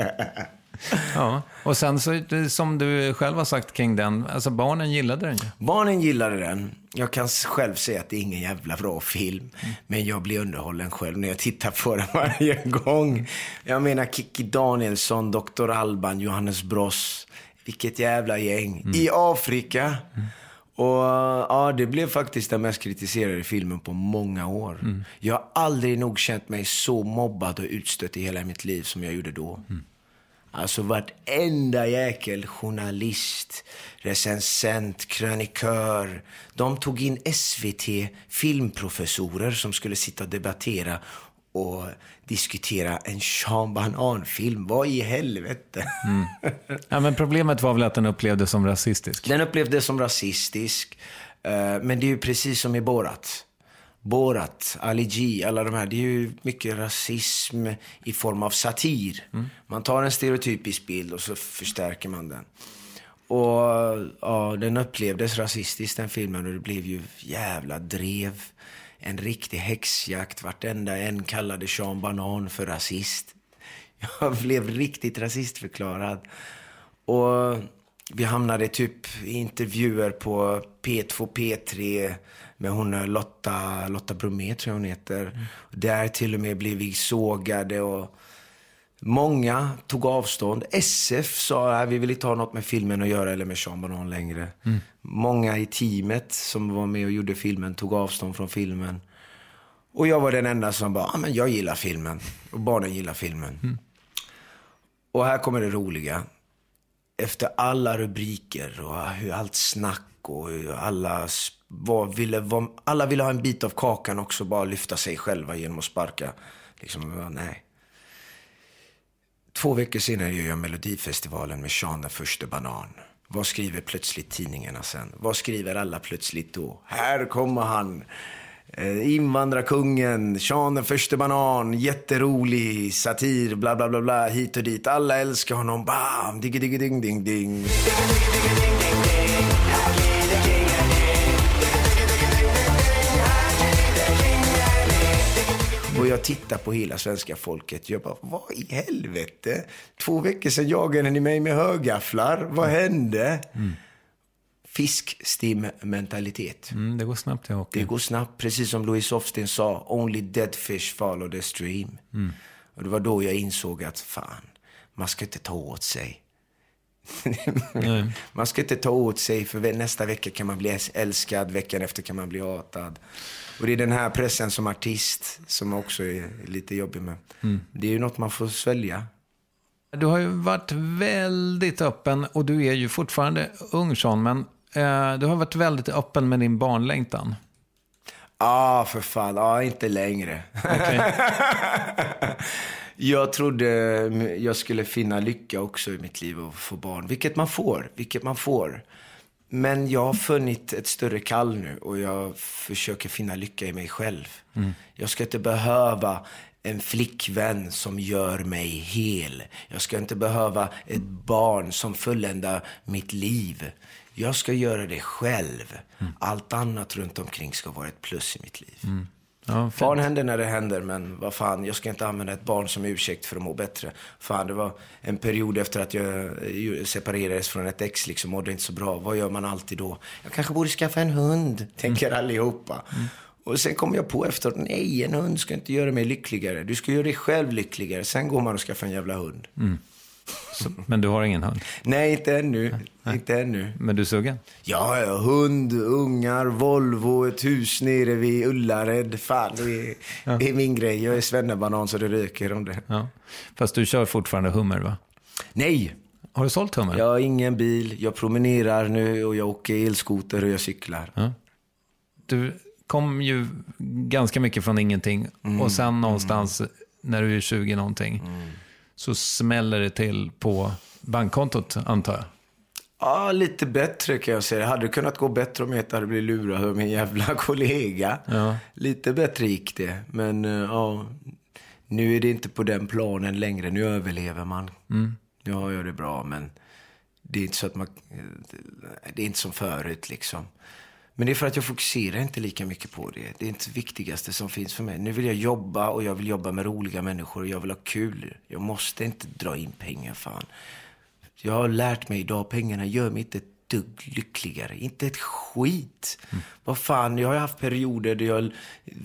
Ja, och sen så, som du själv har sagt kring den, alltså barnen gillade den ju. Barnen gillade den. Jag kan själv säga att det är ingen jävla bra film. Men jag blir underhållen själv när jag tittar på den varje gång. Jag menar Kikki Danielsson, Dr. Alban, Johannes Bross. Vilket jävla gäng. I Afrika. Och ja, det blev faktiskt den mest kritiserade filmen på många år. Jag har aldrig nog känt mig så mobbad och utstött i hela mitt liv som jag gjorde då. Alltså vartenda jäkel journalist, recensent, krönikör. De tog in SVT filmprofessorer som skulle sitta och debattera och diskutera en Sean Banan-film. Vad i helvete? Ja, men problemet var väl att den upplevdes som rasistisk. Den upplevdes som rasistisk. Men det är ju precis som i Borat, Ali G, alla de här, det är ju mycket rasism i form av satir. Man tar en stereotypisk bild och så förstärker man den. Och ja, den upplevdes rasistiskt, den filmen, och det blev ju jävla drev. En riktig häxjakt, vartenda en kallade Sean Banan för rasist. Jag blev riktigt rasistförklarad. Och vi hamnade typ i intervjuer på P2, P3 med hon Lotta Bromé, tror jag hon heter. Där till och med blev vi sågade och många tog avstånd. SF sa att vi vill inte ha något med filmen att göra eller med Sean Banan längre. Många i teamet som var med och gjorde filmen tog avstånd från filmen. Och jag var den enda som bara, men jag gillar filmen. Och barnen gillar filmen. Och här kommer det roliga. Efter alla rubriker och hur allt snack och hur alla ville ha en bit av kakan också, bara lyfta sig själva genom att sparka. Liksom, nej. 2 veckor senare gör jag Melodifestivalen med Sean den första Banan. Vad skriver plötsligt tidningarna sen? Vad skriver alla plötsligt då? Här kommer han. Invandrarkungen, Sean den första Banan, jätterolig, satir, bla bla bla bla, hit och dit. Alla älskar honom, bam, digg digg ding ding ding. Och jag tittar på hela svenska folket. Jag bara, vad i helvete? 2 veckor sedan jagade ni mig med högafflar. Vad hände? Fiskstim-mentalitet. Det går snabbt i hockey. Det går snabbt, precis som Louis Hofsten sa. Only dead fish follow the stream. Och det var då jag insåg att fan, man ska inte ta åt sig. Man ska inte ta åt sig, för nästa vecka kan man bli älskad, veckan efter kan man bli hatad. Och det är den här pressen som artist som också är lite jobbig med. Det är ju något man får svälja. Du har ju varit väldigt öppen, och du är ju fortfarande ung, Sean, men du har varit väldigt öppen med din barnlängtan. För fan. Inte längre. Okay. Jag trodde jag skulle finna lycka också i mitt liv och få barn. Vilket man får. Men jag har funnit ett större kall nu, och jag försöker finna lycka i mig själv. Jag ska inte behöva en flickvän som gör mig hel. Jag ska inte behöva ett barn som fulländar mitt liv. Jag ska göra det själv. Allt annat runt omkring ska vara ett plus i mitt liv. Ja, barn händer när det händer, men vad fan, jag ska inte använda ett barn som ursäkt för att må bättre. Fan, det var en period efter att jag separerades från ett ex, liksom, mådde inte så bra. Vad gör man alltid då? Jag kanske borde skaffa en hund, tänker allihopa. Och sen kommer jag på efteråt, nej, en hund ska inte göra mig lyckligare. Du ska göra dig själv lyckligare. Sen går man och skaffar en jävla hund. Men du har ingen hund? Nej, inte ännu. Inte ännu. Men du är sugen? Ja, hund, ungar, Volvo, ett hus nere vid Ullared. Fan, det är min grej. Jag är svennebanan så det röker om det. Ja. Fast du kör fortfarande Hummer, va? Nej. Har du sålt Hummer? Jag har ingen bil. Jag promenerar nu och jag åker elskoter och jag cyklar. Ja. Du kom ju ganska mycket från ingenting. Och sen någonstans när du är 20 någonting så smäller det till på bankkontot, antar jag. Ja, lite bättre kan jag säga. Det hade kunnat gå bättre om jag inte hade blivit lurad av min jävla kollega. Ja. Lite bättre gick det. Men nu är det inte på den planen längre. Nu överlever man. Nu har jag det bra, men det är inte så att det är inte som förut liksom. Men det är för att jag fokuserar inte lika mycket på det. Det är inte det viktigaste som finns för mig. Nu vill jag jobba, och jag vill jobba med roliga människor, och jag vill ha kul. Jag måste inte dra in pengar, fan. Jag har lärt mig idag, pengarna gör mig inte ett dugg lyckligare. Inte ett skit. Vad fan, jag har haft perioder där jag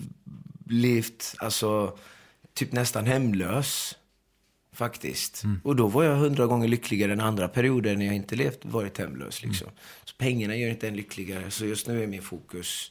levt, alltså, typ nästan hemlös. Faktiskt. Och då var jag 100 gånger lyckligare än andra perioder när jag inte varit hemlös. Liksom. Så pengarna gör inte en lyckligare. Så just nu är min fokus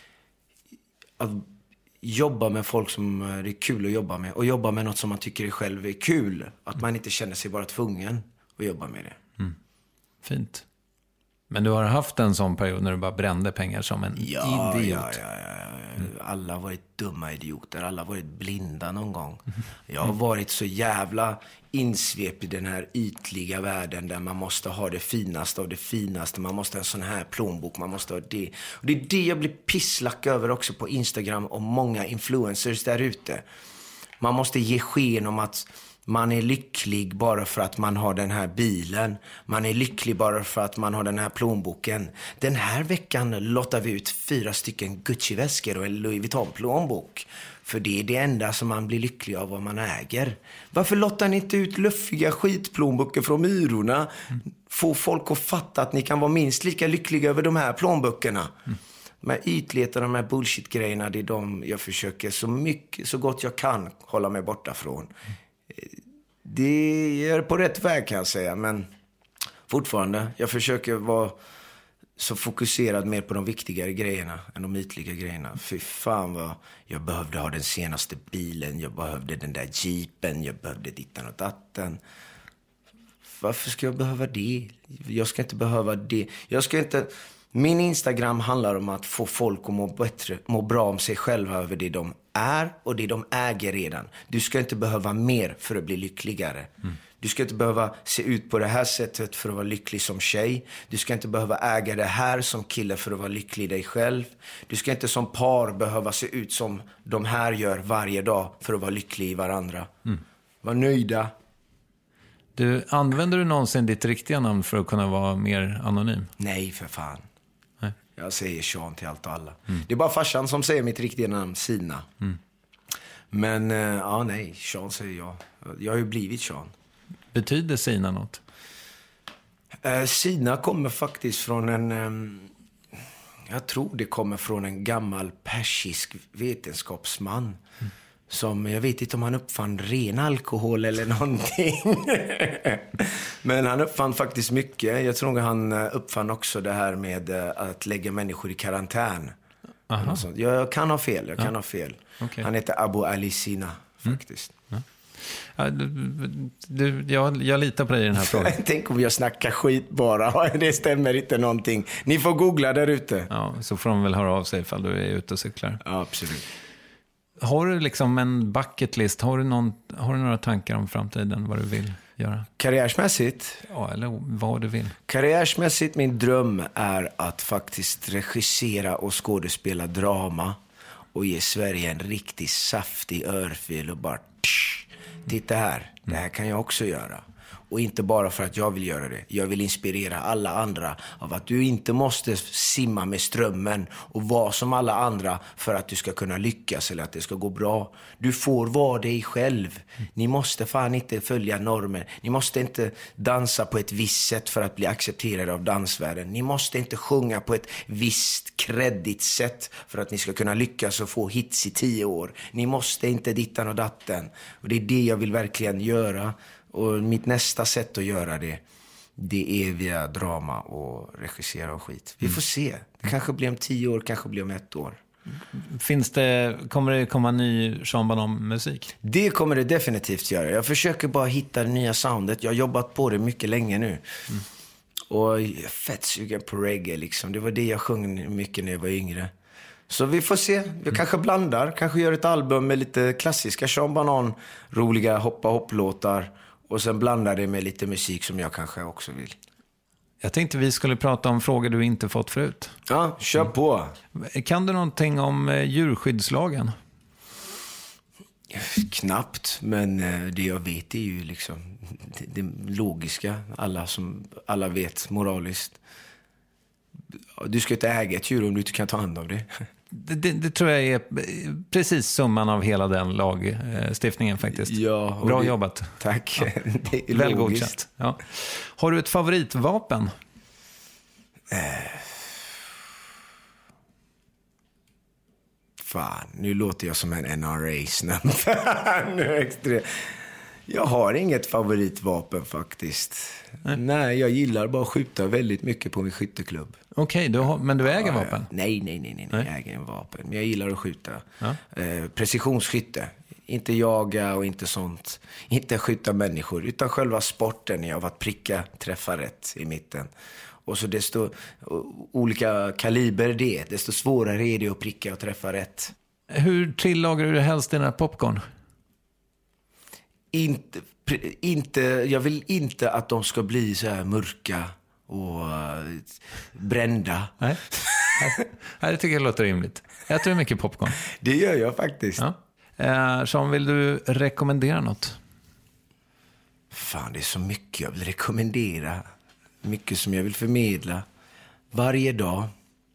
att jobba med folk som det är kul att jobba med. Och jobba med något som man tycker själv är kul. Att man inte känner sig bara tvungen att jobba med det. Fint. Men du har haft en sån period när du bara brände pengar som en idiot. Ja. Alla har varit dumma idioter. Alla har varit blinda någon gång. Jag har varit så jävla insvep i den här ytliga världen där man måste ha det finaste av det finaste. Man måste ha en sån här plånbok. Man måste ha det. Och det är det jag blir pisslack över också på Instagram och många influencers där ute. Man måste ge sken om att man är lycklig bara för att man har den här bilen. Man är lycklig bara för att man har den här plånboken. Den här veckan lottar vi ut 4 stycken Gucci-väskor och en Louis Vuitton-plånbok. För det är det enda som man blir lycklig av vad man äger. Varför lottar ni inte ut luffiga skitplånböcker från Myrorna? Få folk att fatta att ni kan vara minst lika lyckliga över de här plånböckerna. De här ytligheterna, de här bullshit-grejerna, det är de jag försöker så gott jag kan hålla mig borta från. Det är på rätt väg kan jag säga, men fortfarande, jag försöker vara så fokuserad mer på de viktigare grejerna än de ytliga grejerna. Fy fan vad jag behövde ha den senaste bilen, jag behövde den där jeepen, jag behövde dittan och datten. Varför ska jag behöva det? Jag ska inte behöva det. Min Instagram handlar om att få folk att må bra om sig själva över det de är och det de äger redan. Du ska inte behöva mer för att bli lyckligare. Du ska inte behöva se ut på det här sättet för att vara lycklig som tjej. Du ska inte behöva äga det här som kille för att vara lycklig i dig själv. Du ska inte som par behöva se ut som de här gör varje dag för att vara lycklig i varandra. Var nöjda. Använder du någonsin ditt riktiga namn för att kunna vara mer anonym? Nej, för fan. Jag säger Sean till allt och alla. Det är bara farsan som säger mitt riktiga namn, Sina. Men, nej, Sean säger jag. Jag har ju blivit Sean. Betyder Sina något? Sina kommer faktiskt från jag tror det kommer från en gammal persisk vetenskapsman som, jag vet inte om han uppfann ren alkohol eller någonting. Men han uppfann faktiskt mycket. Jag tror att han uppfann också det här med att lägga människor i karantän. Jag kan ha fel, Okay. Han heter Abu Ali Sina faktiskt. Ja, jag litar på dig i den här frågan. Tänk om jag snackar skit bara. Det stämmer inte någonting. Ni får googla där ute. Ja, så får de väl höra av sig ifall du är ute och cyklar. Ja, absolut. Har du liksom en bucket list? Har du några tankar om framtiden? Vad du vill göra? Karriärsmässigt? Ja, eller vad du vill. Karriärsmässigt, min dröm är att faktiskt regissera och skådespela drama. Och ge Sverige en riktigt saftig örfil och bara... Titta här, det här kan jag också göra. Och inte bara för att jag vill göra det. Jag vill inspirera alla andra av att du inte måste simma med strömmen och vara som alla andra för att du ska kunna lyckas eller att det ska gå bra. Du får vara dig själv. Ni måste fan inte följa normer. Ni måste inte dansa på ett visst sätt för att bli accepterade av dansvärlden. Ni måste inte sjunga på ett visst kreddigt sätt för att ni ska kunna lyckas och få hits i 10 år. Ni måste inte dittan och datten. Och det är det jag vill verkligen göra. Och mitt nästa sätt att göra det är via drama och regissera och skit. Vi får se. Det kanske blir om 10 år, kanske blir om 1 år. Kommer det komma ny Sean Banan-musik? Det kommer det definitivt göra. Jag försöker bara hitta det nya soundet. Jag har jobbat på det mycket länge nu. Och jag är fett sugen på reggae liksom. Det var det jag sjöng mycket när jag var yngre. Så vi får se. Jag kanske blandar. Kanske gör ett album med lite klassiska Sean Banan, roliga hoppa-hopp-låtar. Och sen blandar det med lite musik som jag kanske också vill. Jag tänkte vi skulle prata om frågor du inte fått förut. Ja, kör på. Kan du någonting om djurskyddslagen? Knappt, men det jag vet är ju liksom det logiska. Alla vet moraliskt. Du ska inte äga ett djur om du inte kan ta hand om det. Det tror jag är precis summan av hela den lagstiftningen faktiskt. Ja, bra jobbat. Tack. Ja. Det är väl godkänt. Ja. Har du ett favoritvapen? Fan, nu låter jag som en NRA-snubbe. Jag har inget favoritvapen faktiskt. Nej, jag gillar bara att skjuta väldigt mycket på min skytteklubb. Okej, men du äger vapen? Nej, jag äger en vapen. Men jag gillar att skjuta. Ja. Precisionsskytte. Inte jaga och inte sånt. Inte skjuta människor, utan själva sporten av att pricka, träffa rätt i mitten. Och så desto olika kaliber det, desto svårare är det att pricka och träffa rätt. Hur tillagar du helst dina popcorn? Jag vill inte att de ska bli så här mörka och brända. Nej, det tycker jag låter rimligt. Äter du mycket popcorn? Det gör jag faktiskt. Ja. Sean, vill du rekommendera något? Fan, det är så mycket jag vill rekommendera. Mycket som jag vill förmedla. Varje dag,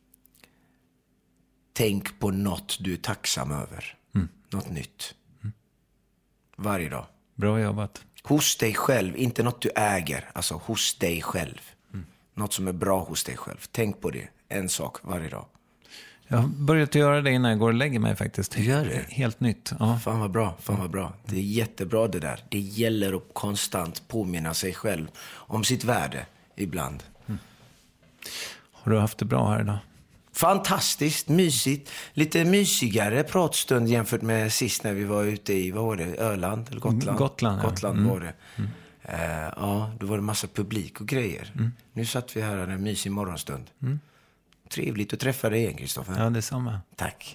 tänk på något du är tacksam över. Något nytt. Varje dag. Bra jobbat. Hos dig själv, inte något du äger. Alltså hos dig själv. Något som är bra hos dig själv. Tänk på det. En sak varje dag. Jag har börjat göra det innan jag går och lägger mig faktiskt. Du gör det? Helt nytt. Ja. Fan vad bra. Det är jättebra det där. Det gäller att konstant påminna sig själv om sitt värde ibland. Har du haft det bra här idag? Fantastiskt, mysigt. Lite mysigare pratstund jämfört med sist när vi var ute i, vad var det? Öland eller Gotland? Gotland var det. Ja, då var det massa publik och grejer. Nu satt vi här en mysig morgonstund. Trevligt att träffa dig igen, Kristoffer. Ja, detsamma. Tack.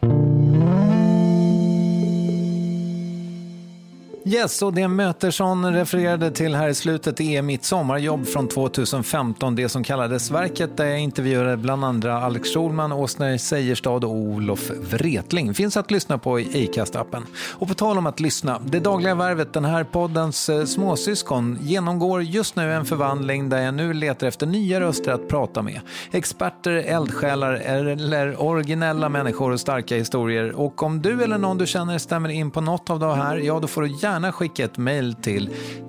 Yes, och det Mötersson refererade till här i slutet är mitt sommarjobb från 2015, det som kallades Verket, där jag intervjuade bland andra Alex Schulman, Åsner Seierstad och Olof Wretling. Finns att lyssna på i Acast-appen. Och på tal om att lyssna, det dagliga värvet, den här poddens småsyskon, genomgår just nu en förvandling där jag nu letar efter nya röster att prata med. Experter, eldsjälar eller originella människor och starka historier. Och om du eller någon du känner stämmer in på något av det här, ja då får du gärna gärna skicka ett mejl till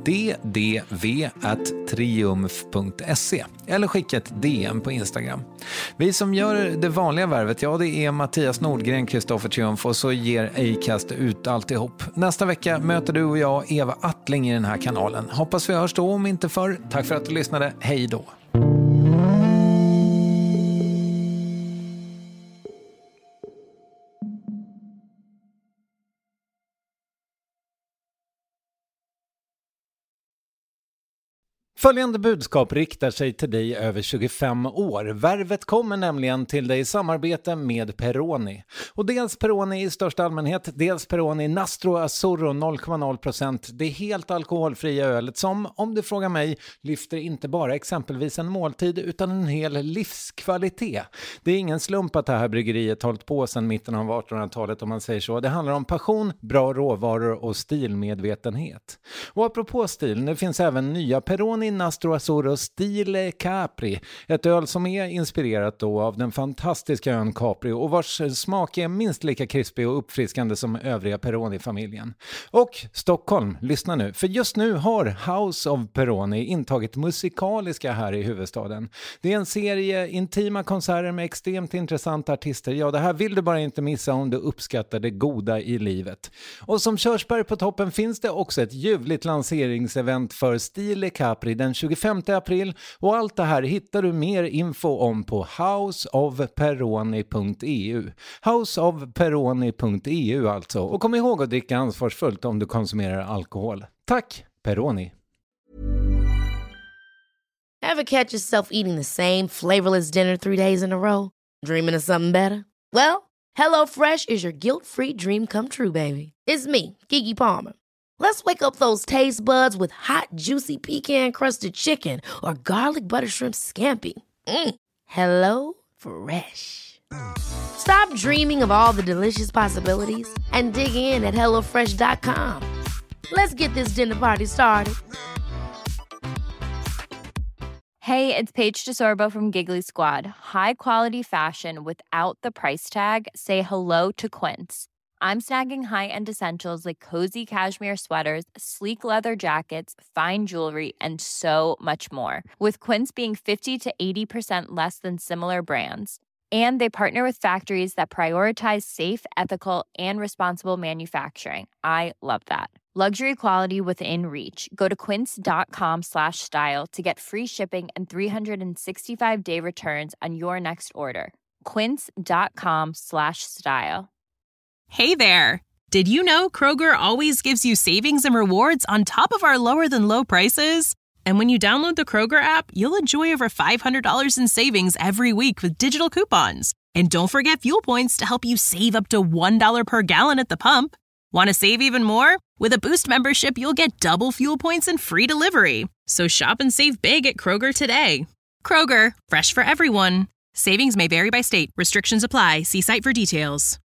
ddv@triumf.se eller skicka ett DM på Instagram. Vi som gör det vanliga värvet, ja, det är Mattias Nordgren, Kristoffer Triumf och så ger Acast ut alltihop. Nästa vecka möter du och jag Eva Attling i den här kanalen. Hoppas vi hörs då, om inte förr. Tack för att du lyssnade. Hej då! Följande budskap riktar sig till dig över 25 år. Värvet kommer nämligen till dig i samarbete med Peroni. Och dels Peroni i största allmänhet, dels Peroni Nastro Azzurro 0,0%. Det är helt alkoholfria ölet som, om du frågar mig, lyfter inte bara exempelvis en måltid utan en hel livskvalitet. Det är ingen slump att det här bryggeriet hållit på sedan mitten av 1800-talet, om man säger så. Det handlar om passion, bra råvaror och stilmedvetenhet. Och apropå stil, det finns även nya Peroni Nastro Azzurro Stile Capri, ett öl som är inspirerat då av den fantastiska ön Capri och vars smak är minst lika krispig och uppfriskande som övriga Peroni-familjen. Och Stockholm, lyssna nu, för just nu har House of Peroni intagit musikaliska här i huvudstaden. Det är en serie intima konserter med extremt intressanta artister. Ja, det här vill du bara inte missa om du uppskattar det goda i livet. Och som körsbär på toppen finns det också ett ljuvligt lanseringsevent för Stile Capri den 25 april, och allt det här hittar du mer info om på houseofperoni.eu. Houseofperoni.eu alltså. Och kom ihåg att dricka ansvarsfullt om du konsumerar alkohol. Tack, Peroni! Ever catch yourself eating the same flavorless dinner 3 days in a row? Dreaming of something better? Well, HelloFresh is your guilt-free dream come true, baby. It's me, Keke Palmer. Let's wake up those taste buds with hot, juicy pecan-crusted chicken or garlic butter shrimp scampi. Hello Fresh. Stop dreaming of all the delicious possibilities and dig in at HelloFresh.com. Let's get this dinner party started. Hey, it's Paige DeSorbo from Giggly Squad. High quality fashion without the price tag. Say hello to Quince. I'm snagging high-end essentials like cozy cashmere sweaters, sleek leather jackets, fine jewelry, and so much more. With Quince being 50 to 80% less than similar brands. And they partner with factories that prioritize safe, ethical, and responsible manufacturing. I love that. Luxury quality within reach. Go to quince.com/style to get free shipping and 365-day returns on your next order. Quince.com/style. Hey there! Did you know Kroger always gives you savings and rewards on top of our lower-than-low prices? And when you download the Kroger app, you'll enjoy over $500 in savings every week with digital coupons. And don't forget fuel points to help you save up to $1 per gallon at the pump. Want to save even more? With a Boost membership, you'll get double fuel points and free delivery. So shop and save big at Kroger today. Kroger, fresh for everyone. Savings may vary by state. Restrictions apply. See site for details.